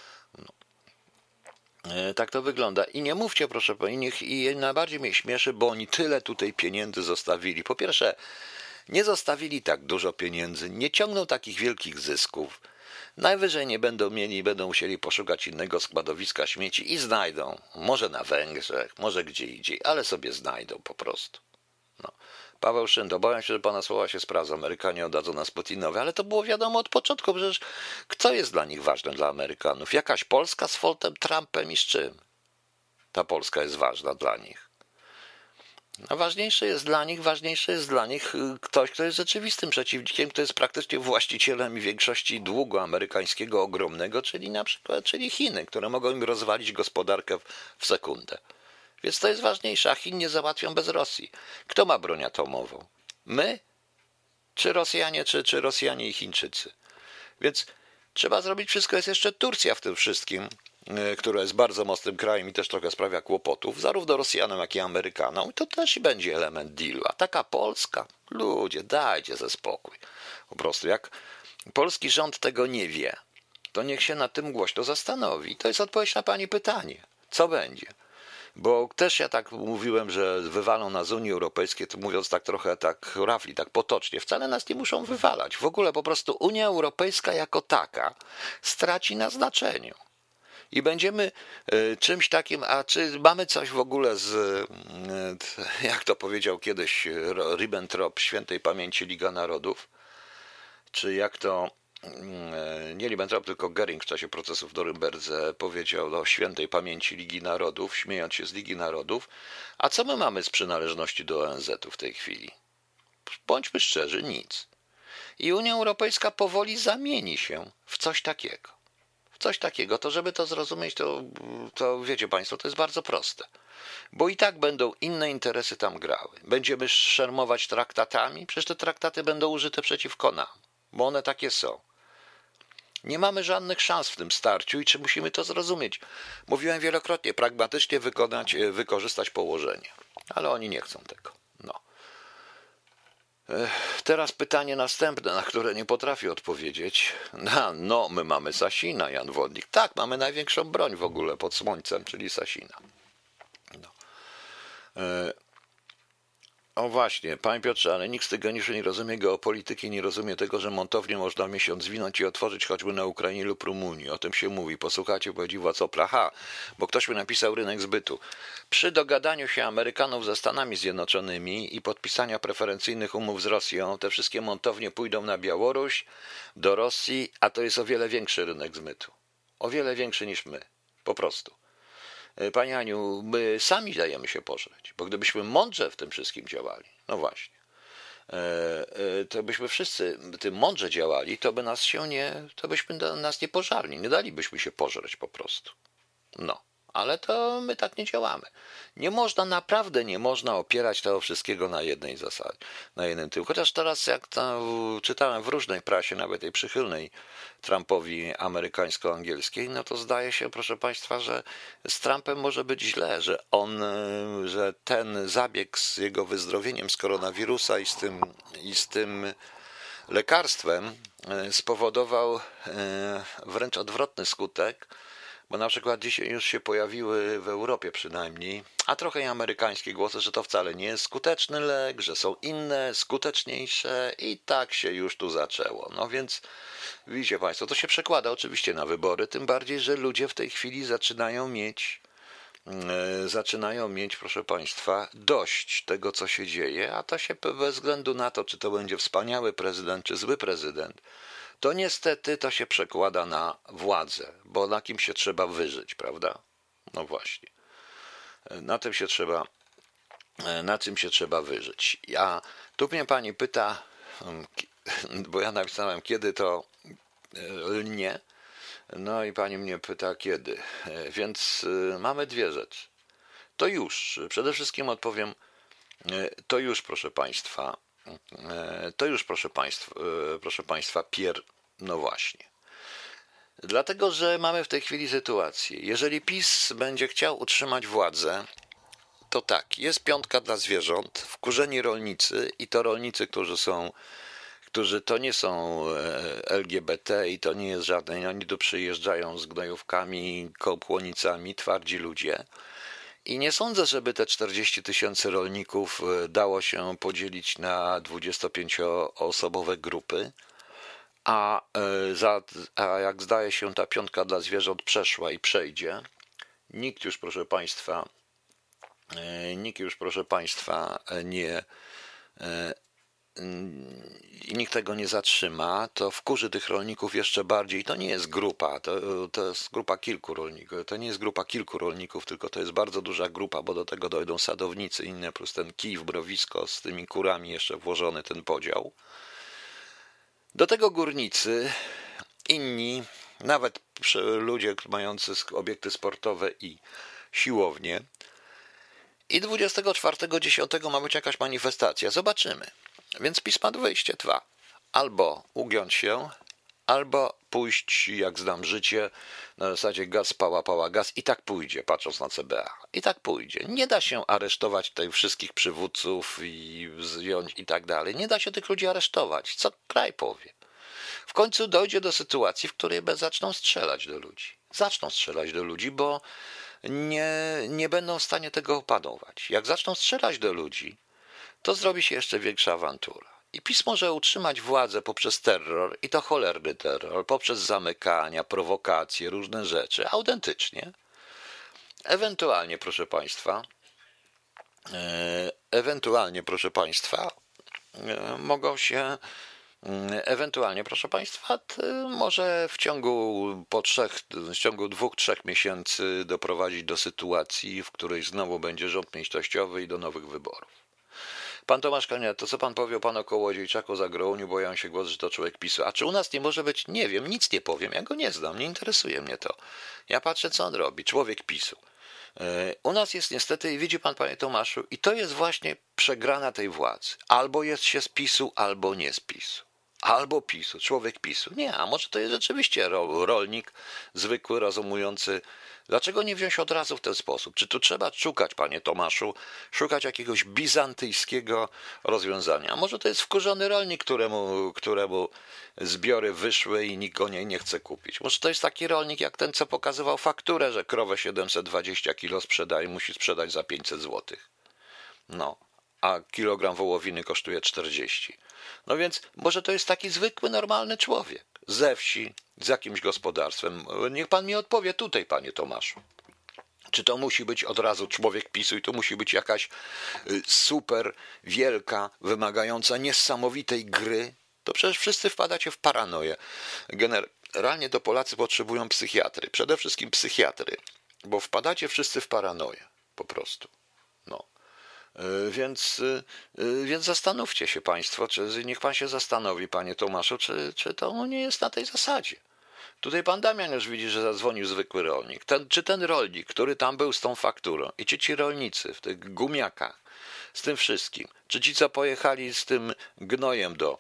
Tak to wygląda. I nie mówcie, proszę Państwa, i najbardziej mnie śmieszy, bo oni tyle tutaj pieniędzy zostawili. Po pierwsze, nie zostawili tak dużo pieniędzy, nie ciągną takich wielkich zysków. Najwyżej nie będą mieli, będą musieli poszukać innego składowiska śmieci i znajdą. Może na Węgrzech, może gdzie indziej, ale sobie znajdą po prostu. No. Paweł Szynd, obawiam się, że pana słowa się sprawdzą. Amerykanie oddadzą nas Putinowi, ale to było wiadomo od początku, przecież kto jest dla nich ważny, dla Amerykanów? Jakaś Polska z Foltem, Trumpem i z czym? Ta Polska jest ważna dla nich. A ważniejszy jest dla nich ktoś, kto jest rzeczywistym przeciwnikiem, kto jest praktycznie właścicielem większości długu amerykańskiego ogromnego, czyli Chiny, które mogą im rozwalić gospodarkę w sekundę. Więc to jest ważniejsze, a Chin nie załatwią bez Rosji. Kto ma broń atomową? My? Czy Rosjanie, czy Rosjanie i Chińczycy? Więc trzeba zrobić wszystko. Jest jeszcze Turcja w tym wszystkim, która jest bardzo mocnym krajem i też trochę sprawia kłopotów, zarówno Rosjanom, jak i Amerykanom. I to też będzie element dealu. A taka Polska? Ludzie, dajcie ze spokój. Po prostu jak polski rząd tego nie wie, to niech się nad tym głośno zastanowi. To jest odpowiedź na pani pytanie. Co będzie? Bo też ja tak mówiłem, że wywalą nas z Unii Europejskiej, to mówiąc tak trochę tak rafli, tak potocznie. Wcale nas nie muszą wywalać. W ogóle po prostu Unia Europejska jako taka straci na znaczeniu. I będziemy czymś takim, a czy mamy coś w ogóle jak to powiedział kiedyś Ribbentrop, świętej pamięci Liga Narodów, czy jak to, nie Ribbentrop, tylko Goering w czasie procesów w Norymberdze powiedział o świętej pamięci Ligi Narodów, śmiejąc się z Ligi Narodów, a co my mamy z przynależności do ONZ-u w tej chwili? Bądźmy szczerzy, nic. I Unia Europejska powoli zamieni się w coś takiego. To żeby to zrozumieć, to wiecie Państwo, to jest bardzo proste. Bo i tak będą inne interesy tam grały. Będziemy szermować traktatami, przecież te traktaty będą użyte przeciwko nam, bo one takie są. Nie mamy żadnych szans w tym starciu i czy musimy to zrozumieć. Mówiłem wielokrotnie, pragmatycznie wykorzystać położenie, ale oni nie chcą tego. No. Teraz pytanie następne, na które nie potrafię odpowiedzieć. No, my mamy Sasina, Jan Wodnik. Tak, mamy największą broń w ogóle pod słońcem, czyli Sasina. No. O właśnie, panie Piotrze, ale nikt z tych geniuszy nie rozumie geopolityki, nie rozumie tego, że montownię można miesiąc zwinąć i otworzyć choćby na Ukrainie lub Rumunii. O tym się mówi. Posłuchajcie, powiedział Wacopla. Bo ktoś mi napisał rynek zbytu. Przy dogadaniu się Amerykanów ze Stanami Zjednoczonymi i podpisania preferencyjnych umów z Rosją, te wszystkie montownie pójdą na Białoruś, do Rosji, a to jest o wiele większy rynek zbytu. O wiele większy niż my. Po prostu. Pani Aniu, my sami dajemy się pożreć, bo gdybyśmy mądrze w tym wszystkim działali, no właśnie, to byśmy wszyscy tym mądrze działali, to byśmy nas nie pożarli, nie dalibyśmy się pożreć po prostu. No, ale to my tak nie działamy. Naprawdę nie można opierać tego wszystkiego na jednej zasadzie, na jednym tyłu. Chociaż teraz, jak to czytałem w różnej prasie, nawet tej przychylnej Trumpowi amerykańsko-angielskiej, no to zdaje się, proszę Państwa, że z Trumpem może być źle, że ten zabieg z jego wyzdrowieniem z koronawirusa i z tym lekarstwem spowodował wręcz odwrotny skutek, Bo na przykład dzisiaj już się pojawiły w Europie przynajmniej, a trochę i amerykańskie głosy, że to wcale nie jest skuteczny lek, że są inne, skuteczniejsze i tak się już tu zaczęło. No więc widzicie Państwo, to się przekłada oczywiście na wybory, tym bardziej, że ludzie w tej chwili zaczynają mieć, proszę Państwa, dość tego, co się dzieje, a to się bez względu na to, czy to będzie wspaniały prezydent, czy zły prezydent, to niestety to się przekłada na władzę, bo na kim się trzeba wyżyć, prawda? No właśnie. Na tym się trzeba, na czym się trzeba wyżyć. Ja, tu mnie pani pyta, bo ja napisałem, kiedy to lnie, no i pani mnie pyta, kiedy. Więc mamy dwie rzeczy. To już, przede wszystkim odpowiem, to już, proszę państwa, proszę państwa, no właśnie. Dlatego, że mamy w tej chwili sytuację, jeżeli PiS będzie chciał utrzymać władzę, to tak, jest piątka dla zwierząt, wkurzeni rolnicy i to rolnicy, którzy to nie są LGBT i to nie jest żadne, oni tu przyjeżdżają z gnojówkami, kłopłonicami, twardzi ludzie. I nie sądzę, żeby te 40 000 rolników dało się podzielić na 25-osobowe grupy, a jak zdaje się ta piątka dla zwierząt przeszła i przejdzie, nikt już proszę państwa nie i nikt tego nie zatrzyma, to wkurzy tych rolników jeszcze bardziej. To nie jest grupa, to jest grupa kilku rolników. To nie jest grupa kilku rolników, tylko to jest bardzo duża grupa, bo do tego dojdą sadownicy inne, plus ten kij w mrowisko z tymi kurami jeszcze włożony ten podział. Do tego górnicy, inni, nawet ludzie mający obiekty sportowe i siłownie. I 24.10 ma być jakaś manifestacja. Zobaczymy. Więc PiS ma wyjście dwa. Albo ugiąć się, albo pójść, jak znam życie, na zasadzie gaz, pała gaz i tak pójdzie, patrząc na CBA. I tak pójdzie. Nie da się aresztować tutaj wszystkich przywódców i zdjąć i tak dalej. Nie da się tych ludzi aresztować. Co kraj powie. W końcu dojdzie do sytuacji, w której zaczną strzelać do ludzi. Zaczną strzelać do ludzi, bo nie będą w stanie tego opanować. Jak zaczną strzelać do ludzi, to zrobi się jeszcze większa awantura. I PiS może utrzymać władzę poprzez terror, i to cholerny terror, poprzez zamykania, prowokacje, różne rzeczy, autentycznie. Ewentualnie, proszę Państwa, mogą się może w ciągu 2-3 miesięcy doprowadzić do sytuacji, w której znowu będzie rząd mniejszościowy i do nowych wyborów. Pan Tomasz Kania, to co pan powie o panu Kołodziejczaku za Grołuniu, bo ja się głos, że to człowiek PiS-u. A czy u nas nie może być? Nie wiem, nic nie powiem, ja go nie znam, nie interesuje mnie to. Ja patrzę, co on robi, człowiek PiS-u. U nas jest niestety, widzi pan, panie Tomaszu, i to jest właśnie przegrana tej władzy. Albo jest się z PiS-u, albo nie z PiS-u. Albo PiS-u, człowiek PiS-u. Nie, a może to jest rzeczywiście rolnik, zwykły, rozumujący. Dlaczego nie wziąć od razu w ten sposób? Czy tu trzeba szukać, panie Tomaszu, szukać jakiegoś bizantyjskiego rozwiązania? A może to jest wkurzony rolnik, któremu zbiory wyszły i nikt go nie chce kupić? Może to jest taki rolnik jak ten, co pokazywał fakturę, że krowę 720 kilo sprzedaje, musi sprzedać za 500 zł. No, a kilogram wołowiny kosztuje 40. No więc może to jest taki zwykły, normalny człowiek ze wsi, z jakimś gospodarstwem. Niech pan mi odpowie tutaj, panie Tomaszu. Czy to musi być od razu człowiek PiS-u i to musi być jakaś super wielka, wymagająca niesamowitej gry? To przecież wszyscy wpadacie w paranoję. Generalnie to Polacy potrzebują psychiatry. Przede wszystkim psychiatry, bo wpadacie wszyscy w paranoję. Po prostu. No. Więc zastanówcie się państwo, niech pan się zastanowi, panie Tomaszu, czy to nie jest na tej zasadzie. Tutaj pan Damian już widzi, że zadzwonił zwykły rolnik. Czy ten rolnik, który tam był z tą fakturą i czy ci rolnicy w tych gumiakach, z tym wszystkim, czy ci, co pojechali z tym gnojem do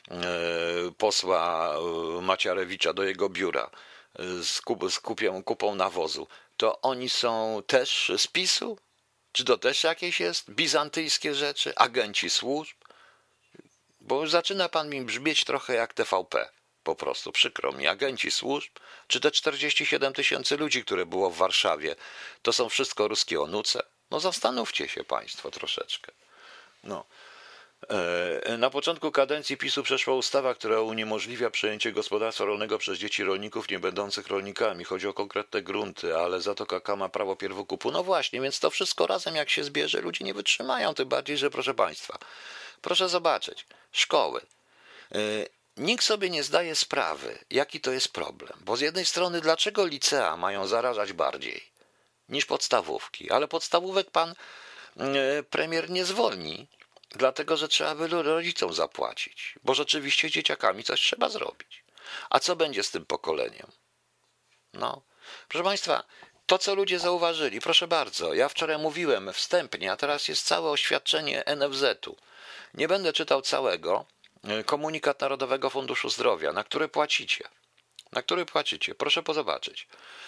posła Macierewicza, do jego biura z kupą nawozu, to oni są też z PiS-u? Czy to też jakieś jest bizantyjskie rzeczy, agenci służb? Bo już zaczyna pan mi brzmieć trochę jak TVP. Po prostu przykro mi. Agenci służb, czy te 47 000 ludzi, które było w Warszawie, to są wszystko ruskie onuce? No zastanówcie się państwo troszeczkę. No. Na początku kadencji PiS-u przeszła ustawa, która uniemożliwia przejęcie gospodarstwa rolnego przez dzieci rolników nie będących rolnikami. Chodzi o konkretne grunty, ale za to KK ma prawo pierwokupu. No właśnie, więc to wszystko razem jak się zbierze, ludzie nie wytrzymają. Tym bardziej, że proszę państwa, proszę zobaczyć, szkoły. Nikt sobie nie zdaje sprawy, jaki to jest problem. Bo z jednej strony, dlaczego licea mają zarażać bardziej niż podstawówki? Ale podstawówek pan premier nie zwolni, dlatego że trzeba by rodzicom zapłacić. Bo rzeczywiście z dzieciakami coś trzeba zrobić. A co będzie z tym pokoleniem? No, proszę państwa, to co ludzie zauważyli, proszę bardzo, ja wczoraj mówiłem wstępnie, a teraz jest całe oświadczenie NFZ-u. Nie będę czytał całego. Komunikat Narodowego Funduszu Zdrowia, na który płacicie. Na który płacicie. Proszę pozobaczyć.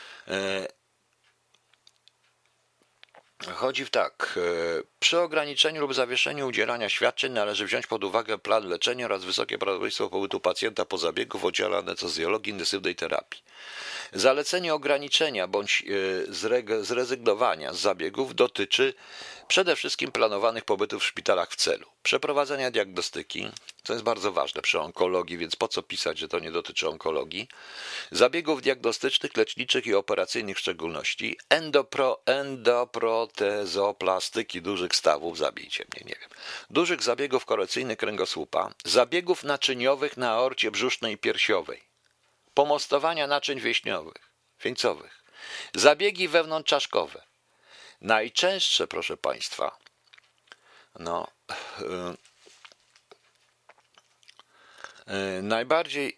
Chodzi tak. Przy ograniczeniu lub zawieszeniu udzielania świadczeń należy wziąć pod uwagę plan leczenia oraz wysokie prawdopodobieństwo pobytu pacjenta po zabiegu w oddziale anestezjologii i intensywnej terapii. Zalecenie ograniczenia bądź zrezygnowania z zabiegów dotyczy przede wszystkim planowanych pobytów w szpitalach w celu przeprowadzenia diagnostyki, co jest bardzo ważne przy onkologii, więc po co pisać, że to nie dotyczy onkologii, zabiegów diagnostycznych, leczniczych i operacyjnych w szczególności, endoprotezoplastyki dużych stawów, zabijcie mnie, nie wiem, dużych zabiegów korekcyjnych kręgosłupa, zabiegów naczyniowych na aorcie brzusznej i piersiowej, pomostowania naczyń wieńcowych, zabiegi wewnątrzczaszkowe. Najczęstsze, proszę państwa, najbardziej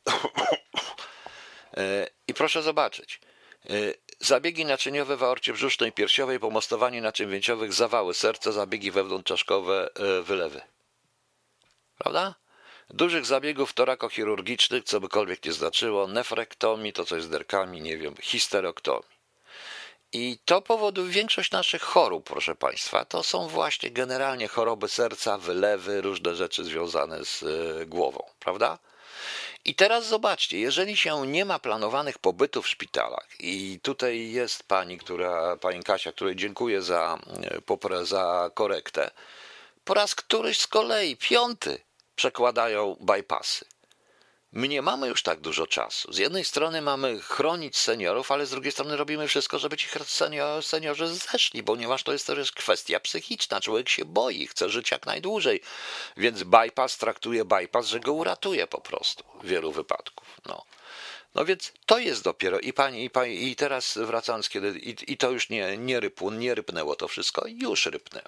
i proszę zobaczyć, zabiegi naczyniowe w aorcie brzusznej i piersiowej, pomostowanie naczyń wieńcowych, zawały serca, zabiegi wewnątrzczaszkowe, wylewy. Prawda? Dużych zabiegów torakochirurgicznych, co bykolwiek nie znaczyło, nefrektomii, to coś z derkami, nie wiem, histerektomii. I to powoduje większość naszych chorób, proszę państwa, to są właśnie generalnie choroby serca, wylewy, różne rzeczy związane z głową, prawda? I teraz zobaczcie, jeżeli się nie ma planowanych pobytów w szpitalach i tutaj jest pani Kasia, której dziękuję za korektę, po raz któryś z kolei, 5. przekładają bypassy. My nie mamy już tak dużo czasu. Z jednej strony mamy chronić seniorów, ale z drugiej strony robimy wszystko, żeby ci seniorzy zeszli, ponieważ to jest też kwestia psychiczna. Człowiek się boi, chce żyć jak najdłużej, więc bypass traktuje bypass, że go uratuje po prostu w wielu wypadków. No więc to jest dopiero i teraz wracając, i to już nie rypnęło to wszystko, już rypnęło.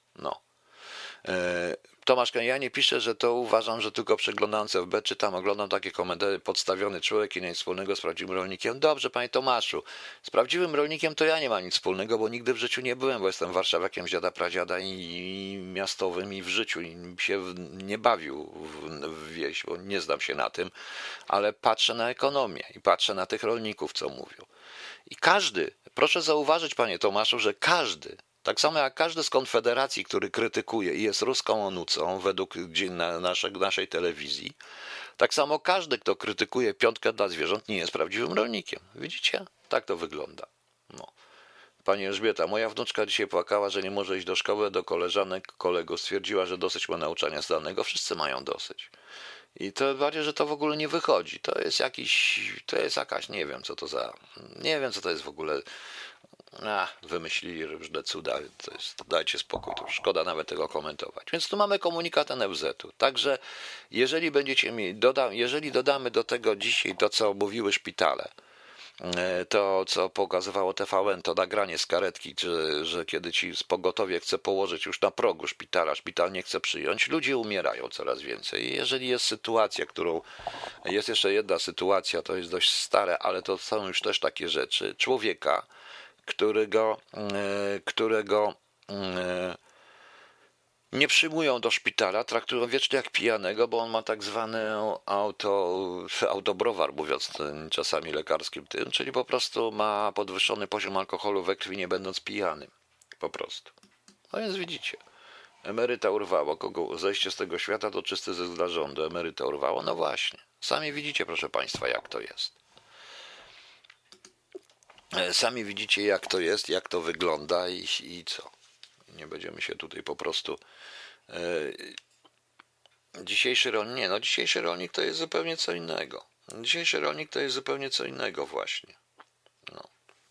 Tomasz Kanianie pisze, że to uważam, że tylko przeglądając FB czytam, oglądam takie komentarze, podstawiony człowiek i nic wspólnego z prawdziwym rolnikiem. Dobrze, panie Tomaszu, z prawdziwym rolnikiem to ja nie mam nic wspólnego, bo nigdy w życiu nie byłem, bo jestem warszawiakiem z dziada pradziada i miastowym i w życiu się nie bawił w wieś, bo nie znam się na tym, ale patrzę na ekonomię i patrzę na tych rolników, co mówią. I każdy, proszę zauważyć, panie Tomaszu, że każdy, tak samo jak każdy z Konfederacji, który krytykuje i jest ruską onucą według naszej telewizji, tak samo każdy, kto krytykuje piątkę dla zwierząt, nie jest prawdziwym rolnikiem. Widzicie? Tak to wygląda. Pani Elżbieta, moja wnuczka dzisiaj płakała, że nie może iść do szkoły, do koleżanek, kolegów. Stwierdziła, że dosyć ma nauczania zdalnego. Wszyscy mają dosyć. I to bardziej, że to w ogóle nie wychodzi. To jest jakaś, nie wiem co to jest w ogóle. Wymyślili różne cuda, dajcie spokój, to szkoda nawet tego komentować. Więc tu mamy komunikat NFZ-u. Także jeżeli dodamy do tego dzisiaj to, co mówiły szpitale, to, co pokazywało TVN, to nagranie z karetki, że kiedy ci z pogotowie chce położyć już na progu szpitala, szpital nie chce przyjąć, ludzie umierają coraz więcej. Jeżeli jest sytuacja, jest jeszcze jedna sytuacja, to jest dość stare, ale to są już też takie rzeczy, człowieka, którego nie przyjmują do szpitala, traktują wiecznie jak pijanego, bo on ma tak zwany autobrowar, mówiąc czasami lekarskim tym, czyli po prostu ma podwyższony poziom alkoholu we krwi, nie będąc pijanym. Po prostu. No więc widzicie. Emeryta urwało. Kogo zejście z tego świata to czysty zysk dla rządu. Emeryta urwało. No właśnie. Sami widzicie, proszę Państwa, jak to jest. Sami widzicie, jak to jest, jak to wygląda i co. Nie będziemy się tutaj po prostu... Dzisiejszy rolnik to jest zupełnie co innego. Dzisiejszy rolnik to jest zupełnie co innego właśnie. No.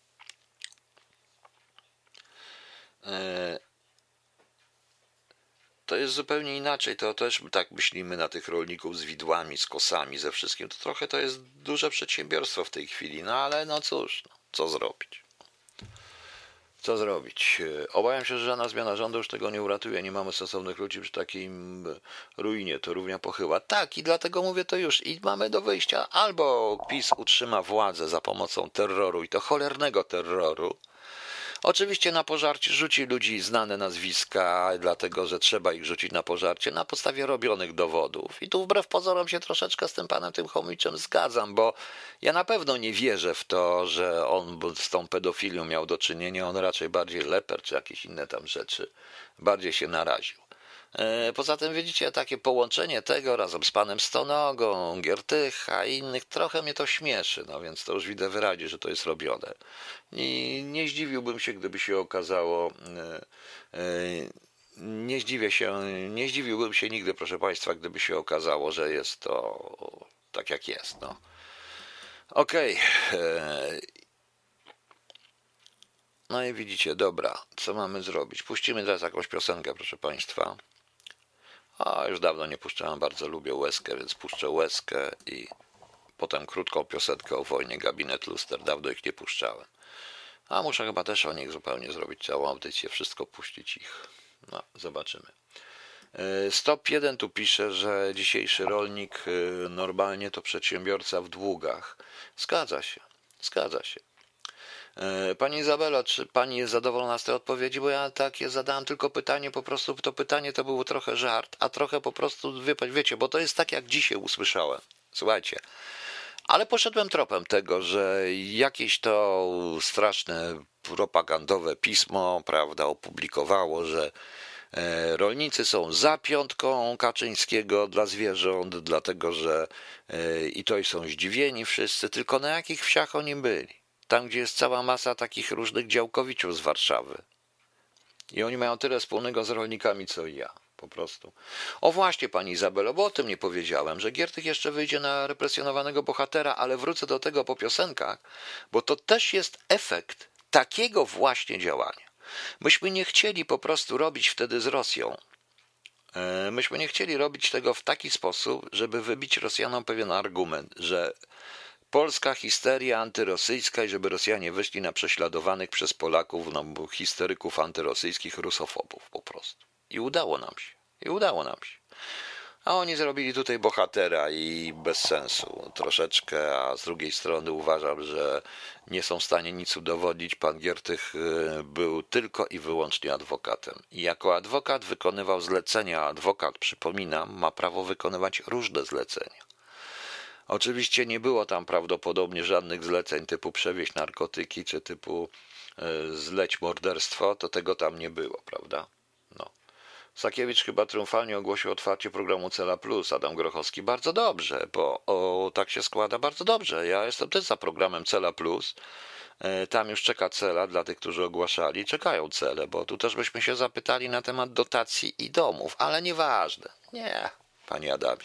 To jest zupełnie inaczej. To też tak myślimy na tych rolników z widłami, z kosami, ze wszystkim. To trochę to jest duże przedsiębiorstwo w tej chwili. No ale no cóż, no, co zrobić? Co zrobić? Obawiam się, że żadna zmiana rządu już tego nie uratuje. Nie mamy sensownych ludzi przy takiej ruinie. To równia pochyła. Tak, i dlatego mówię to już. I mamy do wyjścia. Albo PiS utrzyma władzę za pomocą terroru, i to cholernego terroru. Oczywiście na pożarcie rzuci ludzi znane nazwiska, dlatego że trzeba ich rzucić na pożarcie na podstawie robionych dowodów. I tu wbrew pozorom się troszeczkę z tym panem tym Chomiczem zgadzam, bo ja na pewno nie wierzę w to, że on z tą pedofilią miał do czynienia. On raczej bardziej leper czy jakieś inne tam rzeczy bardziej się naraził. Poza tym widzicie, takie połączenie tego razem z panem Stonogą, Giertycha i innych, trochę mnie to śmieszy, no więc to już widzę wyraźnie, że to jest robione. I nie zdziwiłbym się, gdyby się okazało, nie zdziwiłbym się nigdy, proszę Państwa, gdyby się okazało, że jest to tak jak jest, no. Okej. No i widzicie, dobra, co mamy zrobić? Puścimy teraz jakąś piosenkę, proszę Państwa. A już dawno nie puszczałem, bardzo lubię Łezkę, więc puszczę Łezkę i potem krótką piosenkę o wojnie, Gabinet Luster. Dawno ich nie puszczałem. A muszę chyba też o nich zupełnie zrobić całą audycję, wszystko puścić ich. No, zobaczymy. Stop 1 tu pisze, że dzisiejszy rolnik normalnie to przedsiębiorca w długach. Zgadza się, zgadza się. Pani Izabelo, czy pani jest zadowolona z tej odpowiedzi? Bo ja takie zadałem tylko pytanie, po prostu to pytanie to było trochę żart, a trochę po prostu, wiecie, bo to jest tak jak dzisiaj usłyszałem. Słuchajcie, ale poszedłem tropem tego, że jakieś to straszne propagandowe pismo, prawda, opublikowało, że rolnicy są za piątką Kaczyńskiego dla zwierząt, dlatego że i to są zdziwieni wszyscy, tylko na jakich wsiach oni byli? Tam, gdzie jest cała masa takich różnych działkowiczów z Warszawy. I oni mają tyle wspólnego z rolnikami, co i ja. Po prostu. O właśnie, pani Izabelo, bo o tym nie powiedziałem, że Giertych jeszcze wyjdzie na represjonowanego bohatera, ale wrócę do tego po piosenkach, bo to też jest efekt takiego właśnie działania. Myśmy nie chcieli po prostu robić wtedy z Rosją. Myśmy nie chcieli robić tego w taki sposób, żeby wybić Rosjanom pewien argument, że polska histeria antyrosyjska i żeby Rosjanie wyszli na prześladowanych przez Polaków, no, histeryków antyrosyjskich, rusofobów po prostu. I udało nam się. I udało nam się. A oni zrobili tutaj bohatera i bez sensu troszeczkę, a z drugiej strony uważam, że nie są w stanie nic udowodnić. Pan Giertych był tylko i wyłącznie adwokatem. I jako adwokat wykonywał zlecenia. Adwokat, przypominam, ma prawo wykonywać różne zlecenia. Oczywiście nie było tam prawdopodobnie żadnych zleceń typu przewieźć narkotyki czy typu zleć morderstwo, to tego tam nie było, prawda? No. Sakiewicz chyba triumfalnie ogłosił otwarcie programu Cela Plus. Adam Grochowski bardzo dobrze, bo tak się składa bardzo dobrze. Ja jestem też za programem Cela Plus. Tam już czeka cela dla tych, którzy ogłaszali. Czekają cele, bo tu też byśmy się zapytali na temat dotacji i domów, ale nieważne. Nie, panie Adamie.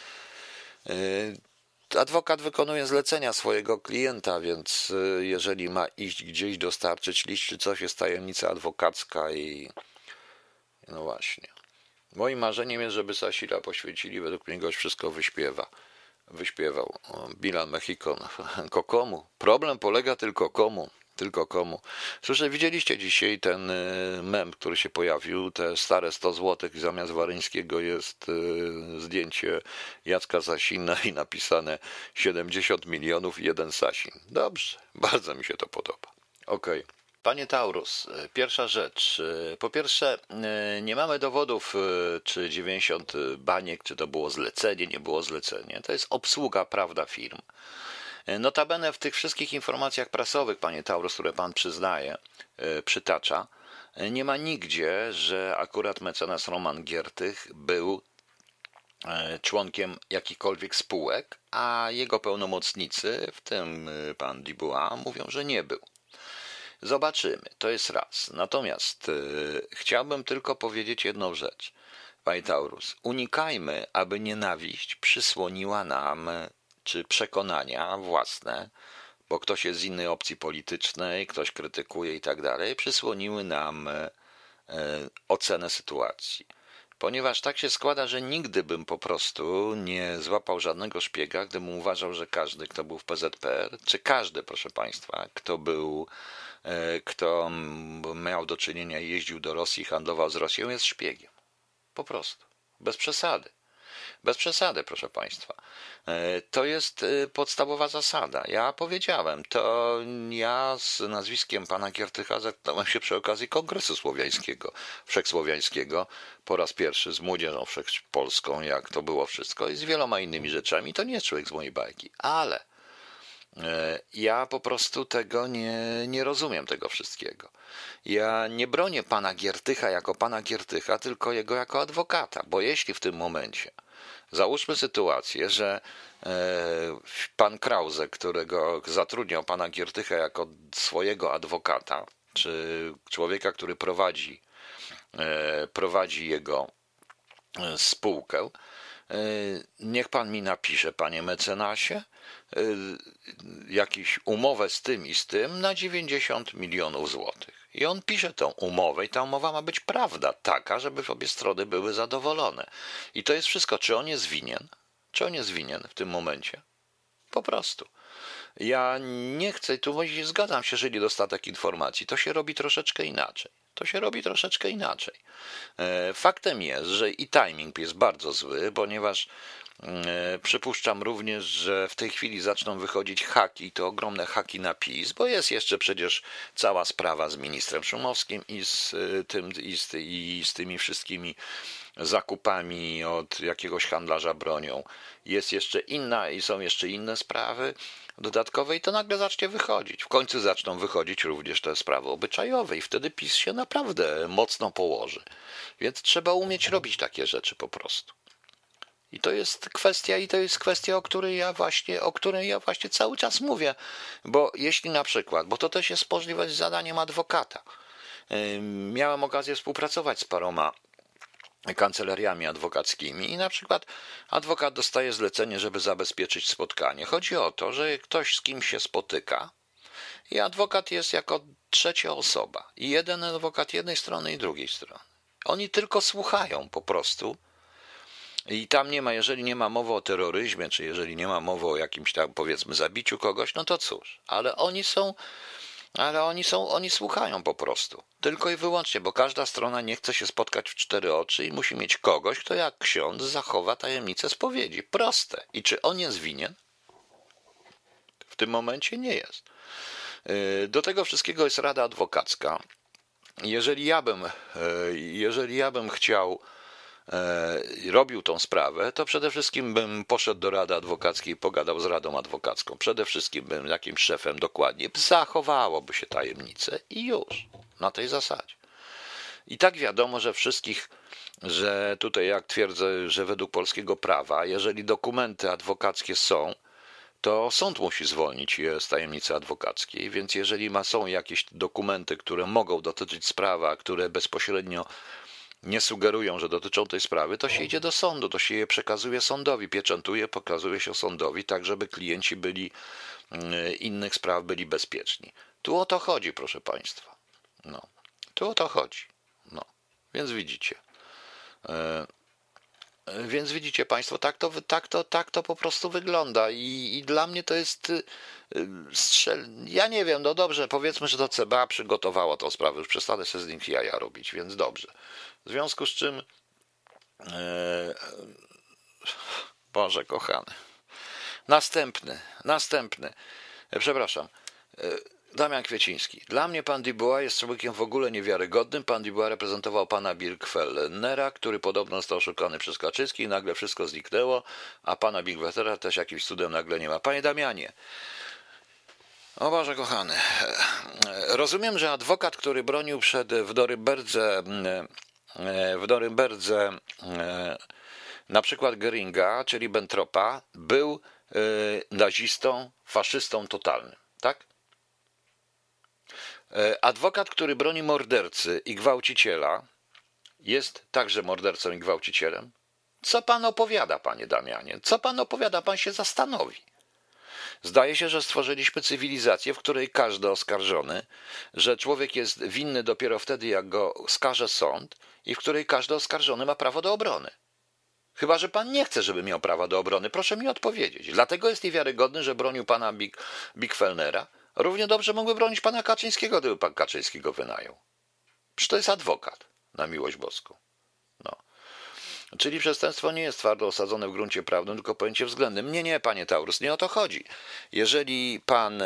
Adwokat wykonuje zlecenia swojego klienta, więc jeżeli ma iść gdzieś dostarczyć list czy coś, jest tajemnica adwokacka i no właśnie. Moim marzeniem jest, żeby Sasira poświęcili, według mnie gość wszystko wyśpiewał. Bilan Mexikon. Komu? Problem polega tylko komu? Tylko komu? Słyszę, widzieliście dzisiaj ten mem, który się pojawił, te stare 100 zł i zamiast Waryńskiego jest zdjęcie Jacka Sasina i napisane 70 milionów i jeden Sasin. Dobrze, bardzo mi się to podoba. Okej. Panie Taurus, pierwsza rzecz. Po pierwsze, nie mamy dowodów, czy 90 baniek, czy to było zlecenie, nie było zlecenie. To jest obsługa, prawda, firm. Notabene w tych wszystkich informacjach prasowych, panie Taurus, które pan przytacza, Nie ma nigdzie, że akurat mecenas Roman Giertych był członkiem jakichkolwiek spółek, a jego pełnomocnicy, w tym pan Dubois, mówią, że nie był. Zobaczymy, to jest raz. Natomiast chciałbym tylko powiedzieć jedną rzecz. Panie Taurus, unikajmy, aby nienawiść przysłoniła nam, czy przekonania własne, bo ktoś jest z innej opcji politycznej, ktoś krytykuje i tak dalej, przysłoniły nam ocenę sytuacji. Ponieważ tak się składa, że nigdy bym po prostu nie złapał żadnego szpiega, gdybym uważał, że każdy, kto był w PZPR, czy każdy, proszę Państwa, kto miał do czynienia i jeździł do Rosji i handlował z Rosją, jest szpiegiem. Po prostu. Bez przesady. Bez przesady, proszę Państwa. To jest podstawowa zasada. Ja powiedziałem, to ja z nazwiskiem pana Giertycha zetknąłem się przy okazji Kongresu Słowiańskiego, Wszechsłowiańskiego, po raz pierwszy z młodzieżą wszechpolską, jak to było wszystko i z wieloma innymi rzeczami. To nie jest człowiek z mojej bajki, ale ja po prostu tego nie rozumiem, tego wszystkiego. Ja nie bronię pana Giertycha jako pana Giertycha, tylko jego jako adwokata, bo jeśli w tym momencie załóżmy sytuację, że pan Krause, którego zatrudniał pana Giertycha jako swojego adwokata, czy człowieka, który prowadzi jego spółkę, niech pan mi napisze, panie mecenasie, jakąś umowę z tym i z tym na 90 milionów złotych. I on pisze tą umowę i ta umowa ma być prawda, taka, żeby obie strony były zadowolone. I to jest wszystko. Czy on jest winien? Czy on jest winien w tym momencie? Po prostu. Ja nie chcę, tu zgadzam się, że niedostatek informacji, to się robi troszeczkę inaczej. To się robi troszeczkę inaczej. Faktem jest, że i timing jest bardzo zły, ponieważ przypuszczam również, że w tej chwili zaczną wychodzić haki, to ogromne haki na PiS, bo jest jeszcze przecież cała sprawa z ministrem Szumowskim i z tymi wszystkimi zakupami od jakiegoś handlarza bronią. Jest jeszcze inna i są jeszcze inne sprawy dodatkowe i to nagle zacznie wychodzić. W końcu zaczną wychodzić również te sprawy obyczajowe i wtedy PiS się naprawdę mocno położy. Więc trzeba umieć robić takie rzeczy po prostu. I to jest kwestia, o której ja właśnie cały czas mówię, bo jeśli na przykład, bo to też jest możliwość z zadaniem adwokata. Miałem okazję współpracować z paroma kancelariami adwokackimi i na przykład adwokat dostaje zlecenie, żeby zabezpieczyć spotkanie. Chodzi o to, że ktoś z kimś się spotyka i adwokat jest jako trzecia osoba. I jeden adwokat jednej strony i drugiej strony. Oni tylko słuchają po prostu. I tam nie ma, jeżeli nie ma mowy o terroryzmie, czy jeżeli nie ma mowy o jakimś tam, powiedzmy, zabiciu kogoś, no to cóż, oni słuchają po prostu. Tylko i wyłącznie, bo każda strona nie chce się spotkać w cztery oczy i musi mieć kogoś, kto jak ksiądz zachowa tajemnicę spowiedzi. Proste. I czy on jest winien? W tym momencie nie jest. Do tego wszystkiego jest Rada Adwokacka. Jeżeli ja bym chciał robił tą sprawę, to przede wszystkim bym poszedł do Rady Adwokackiej i pogadał z Radą Adwokacką. Przede wszystkim bym jakimś szefem dokładnie zachowałoby się tajemnicę i już. Na tej zasadzie. I tak wiadomo, że tutaj jak twierdzę, że według polskiego prawa, jeżeli dokumenty adwokackie są, to sąd musi zwolnić je z tajemnicy adwokackiej, więc jeżeli są jakieś dokumenty, które mogą dotyczyć sprawy, a które bezpośrednio nie sugerują, że dotyczą tej sprawy, to się idzie do sądu, to się je przekazuje sądowi, pieczętuje, pokazuje się sądowi, tak żeby klienci innych spraw byli bezpieczni. Tu o to chodzi, proszę Państwa. No. Tu o to chodzi. No. Więc widzicie. Więc widzicie Państwo, tak to po prostu wygląda i dla mnie to jest ja nie wiem, no dobrze, powiedzmy, że to CBA przygotowało tą sprawę, już przestanę sobie z nich jaja robić, więc dobrze. W związku z czym Boże kochany. Następny. Przepraszam. Damian Kwieciński. Dla mnie pan Dubois jest człowiekiem w ogóle niewiarygodnym. Pan Dubois reprezentował pana Birkfellnera, który podobno został oszukany przez Kaczyński i nagle wszystko zniknęło, a pana Birkfellnera też jakimś cudem nagle nie ma. Panie Damianie, O Boże kochany, rozumiem, że adwokat, który bronił w Norymberdze na przykład Göringa, czy Ribbentropa, był nazistą, faszystą totalnym, tak? Adwokat, który broni mordercy i gwałciciela, jest także mordercą i gwałcicielem? Co pan opowiada, panie Damianie? Co pan opowiada? Pan się zastanowi. Zdaje się, że stworzyliśmy cywilizację, w której każdy oskarżony, że człowiek jest winny dopiero wtedy, jak go skaże sąd, i w której każdy oskarżony ma prawo do obrony. Chyba że pan nie chce, żeby miał prawa do obrony, proszę mi odpowiedzieć. Dlatego jest niewiarygodny, że bronił pana Birgfellnera. Równie dobrze mógłby bronić pana Kaczyńskiego, gdyby pan Kaczyńskiego wynajął. Przecież to jest adwokat, na miłość boską. No. Czyli przestępstwo nie jest twardo osadzone w gruncie prawnym, tylko pojęcie względnym. Nie, panie Taurus, nie o to chodzi. Jeżeli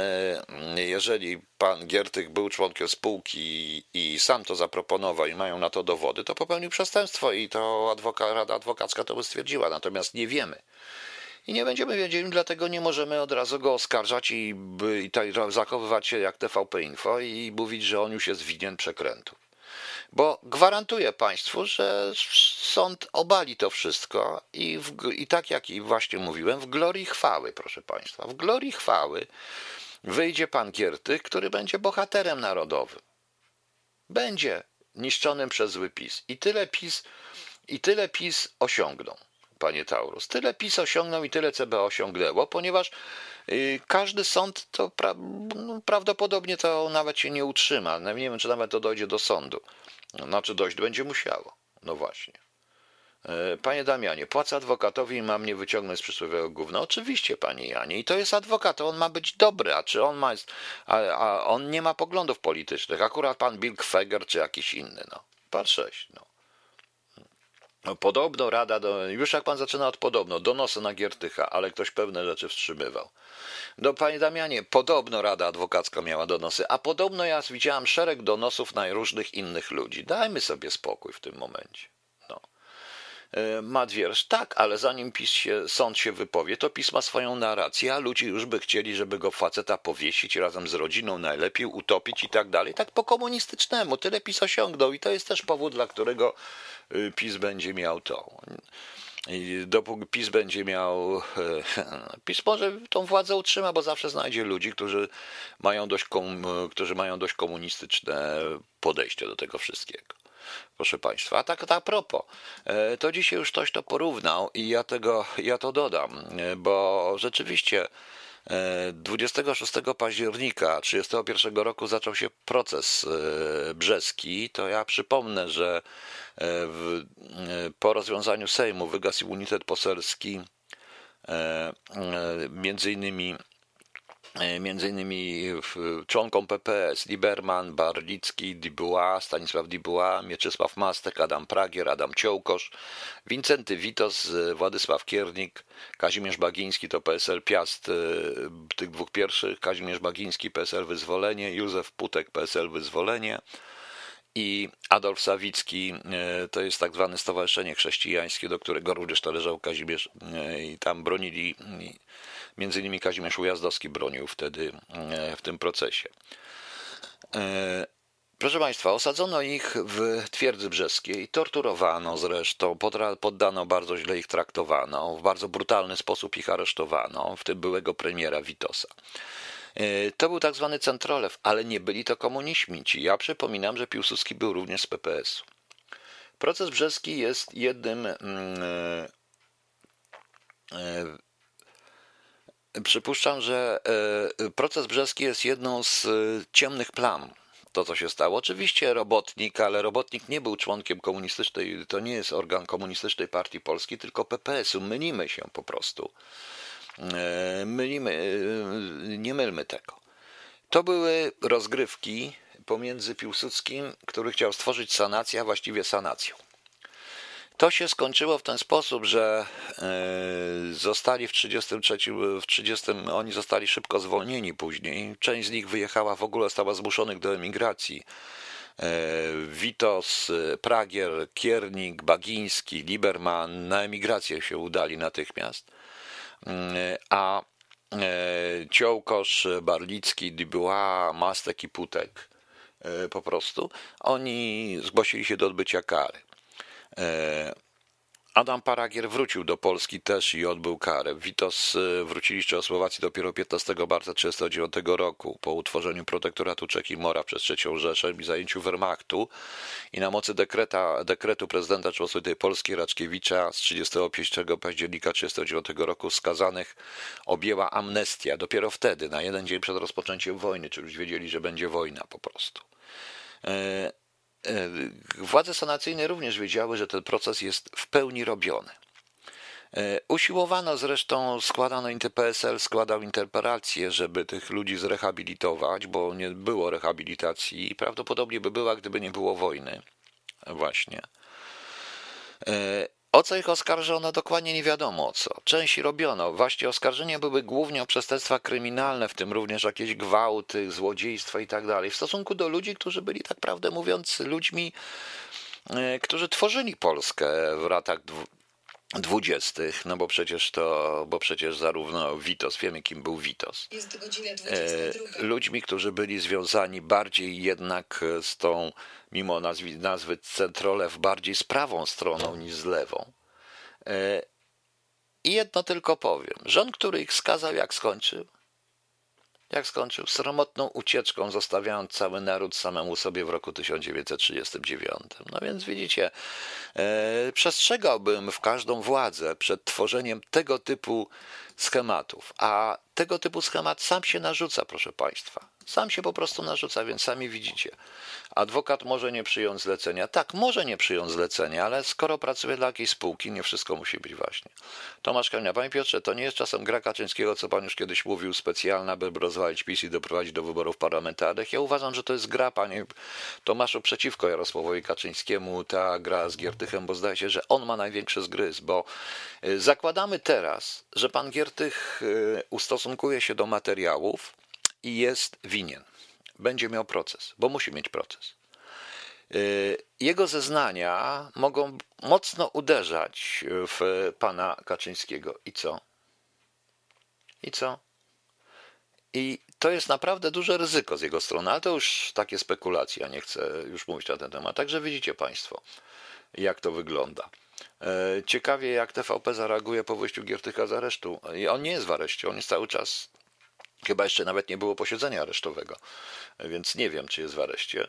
pan Giertych był członkiem spółki i sam to zaproponował i mają na to dowody, to popełnił przestępstwo i to Rada Adwokacka to by stwierdziła. Natomiast nie wiemy. I nie będziemy wiedzieli, dlatego nie możemy od razu go oskarżać i zachowywać się jak TVP Info i mówić, że on już jest winien przekrętów. Bo gwarantuję państwu, że sąd obali to wszystko i tak jak i właśnie mówiłem, w glorii chwały, proszę państwa, w glorii chwały wyjdzie pan Giertych, który będzie bohaterem narodowym. Będzie niszczonym przez zły PiS. I tyle PiS osiągną, panie Taurus. Tyle PiS osiągnął i tyle CB osiągnęło, ponieważ każdy sąd to prawdopodobnie to nawet się nie utrzyma. Nie wiem, czy nawet to dojdzie do sądu. Znaczy dojść będzie musiało. No właśnie. Panie Damianie, płacę adwokatowi i mam mnie wyciągnąć z przysłowiowego gówna. Oczywiście, panie Janie. I to jest adwokat, on ma być dobry, a czy on ma... A on nie ma poglądów politycznych. Akurat pan Birgfellner czy jakiś inny, no. Pan 6, no. Podobno już jak pan zaczyna od podobno, donosy na Giertycha, ale ktoś pewne rzeczy wstrzymywał. No, panie Damianie, podobno Rada Adwokacka miała donosy, a podobno ja widziałam szereg donosów na różnych innych ludzi. Dajmy sobie spokój w tym momencie. No. Matwierz, tak, ale zanim sąd się wypowie, to PiS ma swoją narrację, a ludzie już by chcieli, żeby go faceta powiesić razem z rodziną, najlepiej utopić i tak dalej. Tak po komunistycznemu, tyle PiS osiągnął i to jest też powód, dla którego PiS będzie miał to. I dopóki PiS będzie miał... PiS może tą władzę utrzyma, bo zawsze znajdzie ludzi, którzy mają dość komunistyczne podejście do tego wszystkiego. Proszę państwa, a tak a propos, to dzisiaj już ktoś to porównał i ja to dodam, bo rzeczywiście 26 października 1931 roku zaczął się proces brzeski. To ja przypomnę, że po rozwiązaniu Sejmu wygasł immunitet poselski między innymi członkom PPS Liberman, Barlicki, Dubois, Stanisław Dubois, Mieczysław Mastek, Adam Pragier, Adam Ciołkosz, Wincenty Witos, Władysław Kiernik, Kazimierz Bagiński to PSL Piast, tych dwóch pierwszych, Kazimierz Bagiński PSL Wyzwolenie, Józef Putek PSL Wyzwolenie i Adolf Sawicki, to jest tak zwane Stowarzyszenie Chrześcijańskie, do którego również należał Kazimierz i tam bronili, między innymi Kazimierz Ujazdowski bronił wtedy w tym procesie. Proszę państwa, osadzono ich w Twierdzy Brzeskiej, torturowano zresztą, poddano, bardzo źle ich traktowano, w bardzo brutalny sposób ich aresztowano, w tym byłego premiera Witosa. To był tak zwany Centrolew, ale nie byli to komuniści. Ja przypominam, że Piłsudski był również z PPS-u. Proces brzeski jest jednym... Przypuszczam, że proces brzeski jest jedną z ciemnych plam. To, co się stało. Oczywiście Robotnik, ale Robotnik nie był członkiem komunistycznej, to nie jest organ Komunistycznej Partii Polskiej, tylko PPS-u. Mylimy się po prostu. Nie mylmy tego. To były rozgrywki pomiędzy Piłsudskim, który chciał stworzyć sanację, a właściwie sanacją. To się skończyło w ten sposób, że zostali w 30 oni zostali szybko zwolnieni później. Część z nich wyjechała, w ogóle została zmuszonych do emigracji. Witos, Pragier, Kiernik, Bagiński, Liberman na emigrację się udali natychmiast. A Ciołkosz, Barlicki, Dubois, Mastek i Putek po prostu, oni zgłosili się do odbycia kary. Adam Paragier wrócił do Polski też i odbył karę. Witos wrócili jeszcze do Słowacji dopiero 15 marca 1939 roku po utworzeniu protektoratu Czech i Moraw przez III Rzeszę i zajęciu Wehrmachtu i na mocy dekretu prezydenta Rzeczypospolitej Polskiej Raczkiewicza z 31 października 1939 roku skazanych objęła amnestia. Dopiero wtedy, na jeden dzień przed rozpoczęciem wojny, czyli już wiedzieli, że będzie wojna po prostu. Władze sanacyjne również wiedziały, że ten proces jest w pełni robiony. Usiłowano zresztą, PSL składał interpelacje, żeby tych ludzi zrehabilitować, bo nie było rehabilitacji i prawdopodobnie by była, gdyby nie było wojny. Właśnie. O co ich oskarżono? Dokładnie nie wiadomo o co. Część robiono. Właśnie oskarżenia były głównie o przestępstwa kryminalne, w tym również jakieś gwałty, złodziejstwa i tak dalej, w stosunku do ludzi, którzy byli, tak prawdę mówiąc, ludźmi, którzy tworzyli Polskę w latach 20., no bo przecież zarówno Witos, wiemy kim był Witos. Jest godzina 22. Ludźmi, którzy byli związani bardziej jednak z tą, mimo nazwy centrolew, bardziej z prawą stroną niż z lewą. I jedno tylko powiem. Rząd, który ich skazał, jak skończył? Sromotną ucieczką, zostawiając cały naród samemu sobie w roku 1939. No więc widzicie, przestrzegałbym w każdą władzę przed tworzeniem tego typu schematów, a tego typu schemat sam się narzuca, proszę Państwa. Sam się po prostu narzuca, więc sami widzicie. Adwokat może nie przyjąć zlecenia. Tak, może nie przyjąć zlecenia, ale skoro pracuje dla jakiejś spółki, nie wszystko musi być właśnie. Tomasz Kamienia. Panie Piotrze, to nie jest czasem gra Kaczyńskiego, co pan już kiedyś mówił, specjalna, by rozwalić PiS i doprowadzić do wyborów parlamentarnych? Ja uważam, że to jest gra, panie Tomaszu, przeciwko Jarosławowi Kaczyńskiemu, ta gra z Giertychem, bo zdaje się, że on ma największy zgryz, bo zakładamy teraz, że pan Giertych ustosunkuje się do materiałów i jest winien. Będzie miał proces, bo musi mieć proces. Jego zeznania mogą mocno uderzać w pana Kaczyńskiego. I co? I to jest naprawdę duże ryzyko z jego strony, ale to już takie spekulacje, ja nie chcę już mówić na ten temat. Także widzicie Państwo, jak to wygląda. Ciekawie, jak TVP zareaguje po wyjściu Giertycha z aresztu. On nie jest w areszcie, on jest cały czas, chyba jeszcze nawet nie było posiedzenia aresztowego, więc nie wiem, czy jest w areszcie.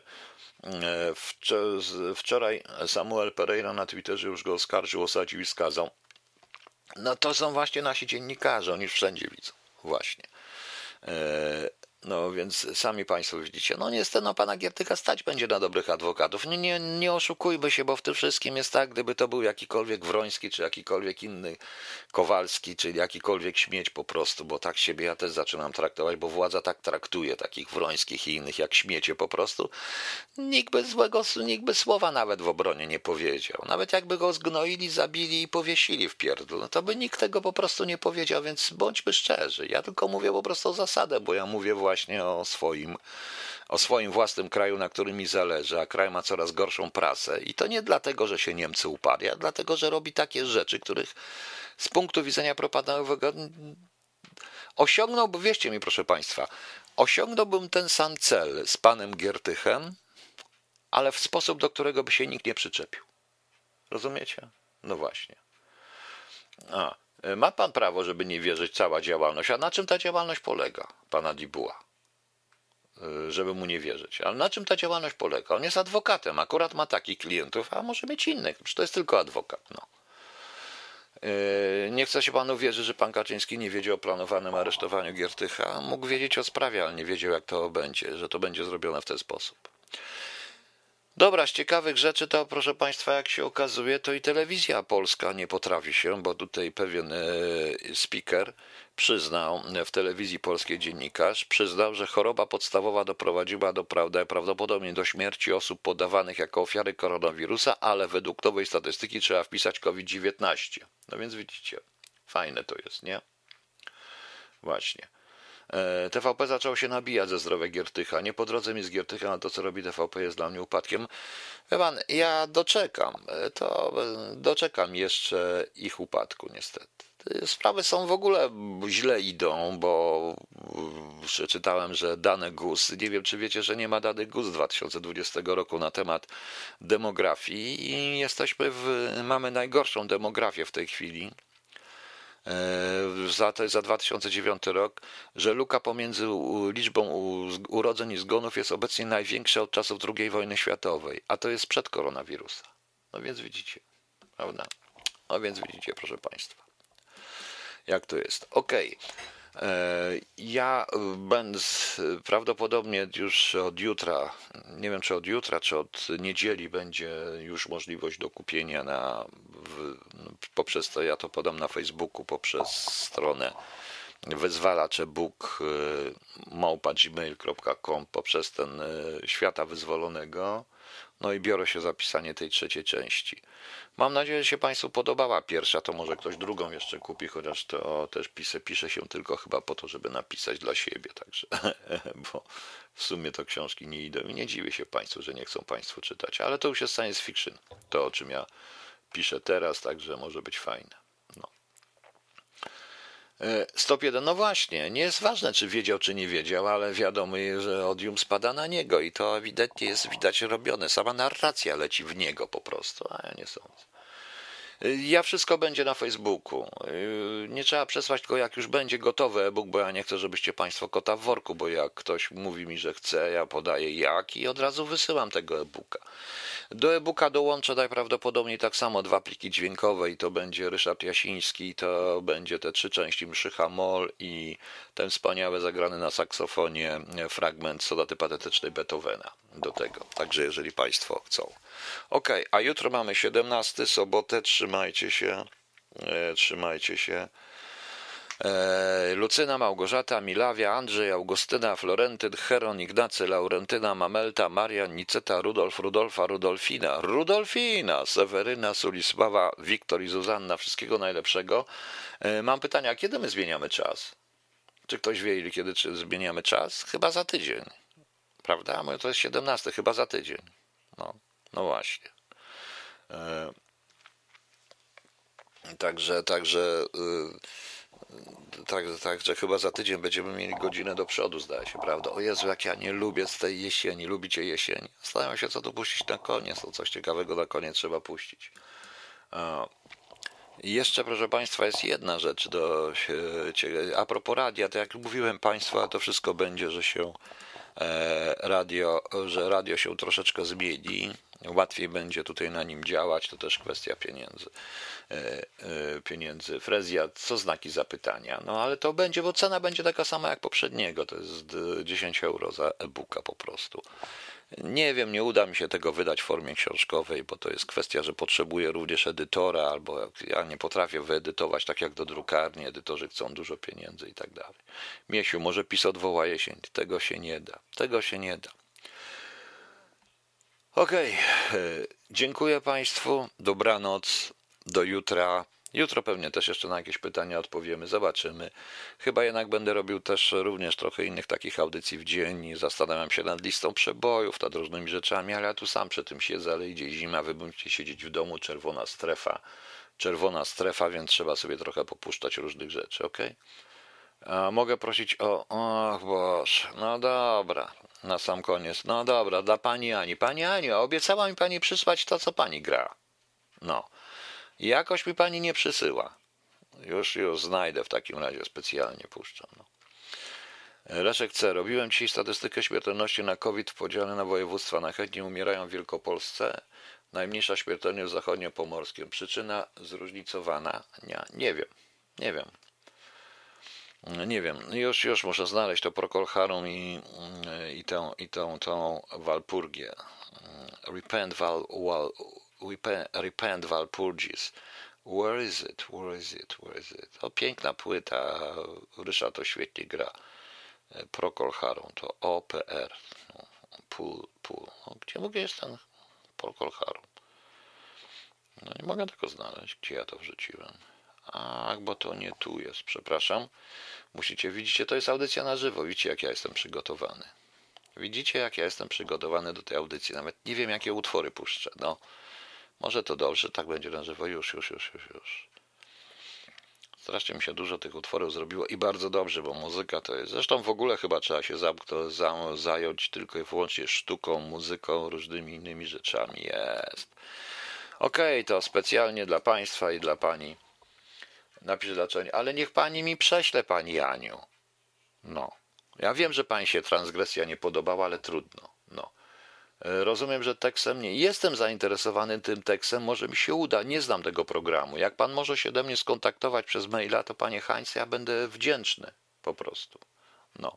Wczoraj Samuel Pereira na Twitterze już go oskarżył, osadził i skazał. No to są właśnie nasi dziennikarze, oni wszędzie widzą. Właśnie. No więc sami Państwo widzicie. No niestety pana Giertycha stać będzie na dobrych adwokatów. Nie oszukujmy się, bo w tym wszystkim jest tak, gdyby to był jakikolwiek Wroński, czy jakikolwiek inny Kowalski, czy jakikolwiek śmieć po prostu, bo tak siebie ja też zaczynam traktować, bo władza tak traktuje takich Wrońskich i innych jak śmiecie po prostu. Nikt by słowa nawet w obronie nie powiedział. Nawet jakby go zgnoili, zabili i powiesili w pierdol, no to by nikt tego po prostu nie powiedział, więc bądźmy szczerzy. Ja tylko mówię po prostu o zasadę, bo ja mówię właśnie o swoim własnym kraju, na którym mi zależy, a kraj ma coraz gorszą prasę. I to nie dlatego, że się Niemcy uparli, a dlatego, że robi takie rzeczy, których z punktu widzenia propagandowego osiągnąłbym, wierzcie mi proszę Państwa, osiągnąłbym ten sam cel z panem Giertychem, ale w sposób, do którego by się nikt nie przyczepił. Rozumiecie? No właśnie. Ma pan prawo, żeby nie wierzyć cała działalność. A na czym ta działalność polega, pana Dubois? Żeby mu nie wierzyć. Ale na czym ta działalność polega? On jest adwokatem, akurat ma takich klientów, a może mieć innych. Przecież to jest tylko adwokat. No. Nie chce się panu wierzyć, że pan Kaczyński nie wiedział o planowanym aresztowaniu Giertycha. Mógł wiedzieć o sprawie, ale nie wiedział, jak to będzie, że to będzie zrobione w ten sposób. Dobra, z ciekawych rzeczy to, proszę Państwa, jak się okazuje, to i telewizja polska nie potrafi się, bo tutaj pewien speaker przyznał, w telewizji polskiej dziennikarz, przyznał, że choroba podstawowa doprowadziła prawdopodobnie do śmierci osób podawanych jako ofiary koronawirusa, ale według nowej statystyki trzeba wpisać COVID-19. No więc widzicie, fajne to jest, nie? Właśnie. TVP zaczął się nabijać ze zdrowia Giertycha. Nie po drodze mi z Giertycha, ale to, co robi TVP, jest dla mnie upadkiem. Wie pan, ja doczekam jeszcze ich upadku, niestety. Sprawy są w ogóle źle idą, bo przeczytałem, że dane GUS, nie wiem czy wiecie, że nie ma danych GUS z 2020 roku na temat demografii i mamy najgorszą demografię w tej chwili. To jest za 2009 rok, że luka pomiędzy liczbą urodzeń i zgonów jest obecnie największa od czasów II wojny światowej, a to jest przed koronawirusa. No więc widzicie, prawda? No więc widzicie, proszę Państwa, jak to jest. Okej. Ja będę prawdopodobnie już od jutra, nie wiem czy od jutra, czy od niedzieli będzie już możliwość do kupienia poprzez to, ja to podam na Facebooku, poprzez stronę wyzwalacz.book@gmail.com, poprzez ten Świata Wyzwolonego. No i biorę się za pisanie tej trzeciej części. Mam nadzieję, że się Państwu podobała pierwsza, to może ktoś drugą jeszcze kupi, chociaż to też pisze się tylko chyba po to, żeby napisać dla siebie, także, bo w sumie to książki nie idą i nie dziwię się Państwu, że nie chcą Państwo czytać, ale to już jest science fiction, to o czym ja piszę teraz, także może być fajne. No. Stop 1, no właśnie, nie jest ważne, czy wiedział, czy nie wiedział, ale wiadomo, że odium spada na niego i to ewidentnie jest widać robione. Sama narracja leci w niego po prostu, a ja nie sądzę. Ja wszystko będzie na Facebooku. Nie trzeba przesłać tylko jak już będzie gotowy e-book, bo ja nie chcę, żebyście Państwo kota w worku, bo jak ktoś mówi mi, że chce, ja podaję jak i od razu wysyłam tego e-booka. Do e-booka dołączę najprawdopodobniej tak samo 2 pliki dźwiękowe i to będzie Ryszard Jasiński, to będzie te 3 części Mszycha Moll i ten wspaniały zagrany na saksofonie fragment sonaty patetycznej Beethovena do tego. Także jeżeli Państwo chcą. Okej, a jutro mamy 17, sobotę, trzymajcie się. Trzymajcie się. Lucyna, Małgorzata, Milawia, Andrzej, Augustyna, Florentyn, Heron, Ignacy, Laurentyna, Mamelta, Marian, Niceta, Rudolf, Rudolfa, Rudolfina, Seweryna, Sulisława, Wiktor i Zuzanna. Wszystkiego najlepszego. Mam pytanie, a kiedy my zmieniamy czas? Czy ktoś wie, kiedy zmieniamy czas? Chyba za tydzień. Prawda? To jest 17, chyba za tydzień. No właśnie. Także chyba za tydzień będziemy mieli godzinę do przodu, zdaje się, prawda? O Jezu, jak ja nie lubię z tej jesieni. Lubicie jesień? Zastanawiam się, co tu puścić na koniec. To coś ciekawego na koniec trzeba puścić. Jeszcze, proszę Państwa, jest jedna rzecz. A propos radia, to jak mówiłem Państwu, to wszystko będzie, że radio się troszeczkę zmieni. Łatwiej będzie tutaj na nim działać, to też kwestia pieniędzy. Frezja, co znaki zapytania? No ale to będzie, bo cena będzie taka sama jak poprzedniego, to jest 10 euro za e-booka po prostu. Nie wiem, nie uda mi się tego wydać w formie książkowej, bo to jest kwestia, że potrzebuję również edytora, albo ja nie potrafię wyedytować tak jak do drukarni, edytorzy chcą dużo pieniędzy i tak dalej. Miesiu, może PiS odwoła jesień, tego się nie da. Okej, dziękuję Państwu, dobranoc, do jutra. Jutro pewnie też jeszcze na jakieś pytania odpowiemy, zobaczymy. Chyba jednak będę robił też również trochę innych takich audycji w dzień. Zastanawiam się nad listą przebojów, nad różnymi rzeczami, ale ja tu sam przy tym siedzę, ale idzie zima, wy będziecie siedzieć w domu, czerwona strefa, więc trzeba sobie trochę popuszczać różnych rzeczy, okej? A mogę prosić och Boże, no dobra, na sam koniec, no dobra, dla Pani Ani. Pani Aniu, obiecała mi Pani przysłać to, co Pani gra. No. Jakoś mi Pani nie przysyła. Już znajdę, w takim razie specjalnie puszczam. No. Leszek C. Robiłem dzisiaj statystykę śmiertelności na COVID w podziale na województwa. Najchętniej umierają w Wielkopolsce. Najmniejsza śmiertelność w zachodniopomorskim. Przyczyna zróżnicowana? Nie wiem. Już muszę znaleźć to Procol Harum i tą Walpurgię. Repent Walpurgis. Where is it? O, piękna płyta. Ryszard to świetnie gra. Procol Harum to OPR. Pool. Gdzie mogę jest ten Procol Harum? No nie mogę tego znaleźć. Gdzie ja to wrzuciłem? Ach, bo to nie tu jest, przepraszam. Widzicie, to jest audycja na żywo. Widzicie, jak ja jestem przygotowany. Do tej audycji. Nawet nie wiem, jakie utwory puszczę. No, może to dobrze, tak będzie na żywo. Już. Strasznie mi się dużo tych utworów zrobiło i bardzo dobrze, bo muzyka to jest... Zresztą w ogóle chyba trzeba się zająć tylko i wyłącznie sztuką, muzyką, różnymi innymi rzeczami. Jest. Okej, to specjalnie dla Państwa i dla Pani napiszę dlaczego, ale niech Pani mi prześle, Pani Aniu. No. Ja wiem, że Pani się transgresja nie podobała, ale trudno. No. Rozumiem, że tekstem nie. Jestem zainteresowany tym tekstem, może mi się uda, nie znam tego programu. Jak pan może się do mnie skontaktować przez maila, to panie Heinz, ja będę wdzięczny po prostu. No.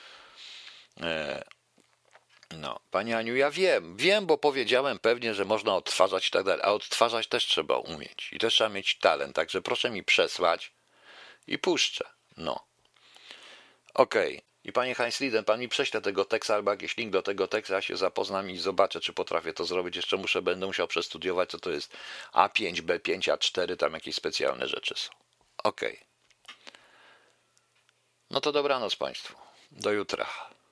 No, pani Aniu, ja wiem, bo powiedziałem pewnie, że można odtwarzać i tak dalej, a odtwarzać też trzeba umieć i też trzeba mieć talent, także proszę mi przesłać i puszczę. No. Okej. I panie Heinz Lieden, pan mi prześle tego tekstu albo jakiś link do tego tekstu, ja się zapoznam i zobaczę, czy potrafię to zrobić. Jeszcze będę musiał przestudiować, co to jest A5, B5, A4, tam jakieś specjalne rzeczy są. Okej. No to dobranoc państwu. Do jutra.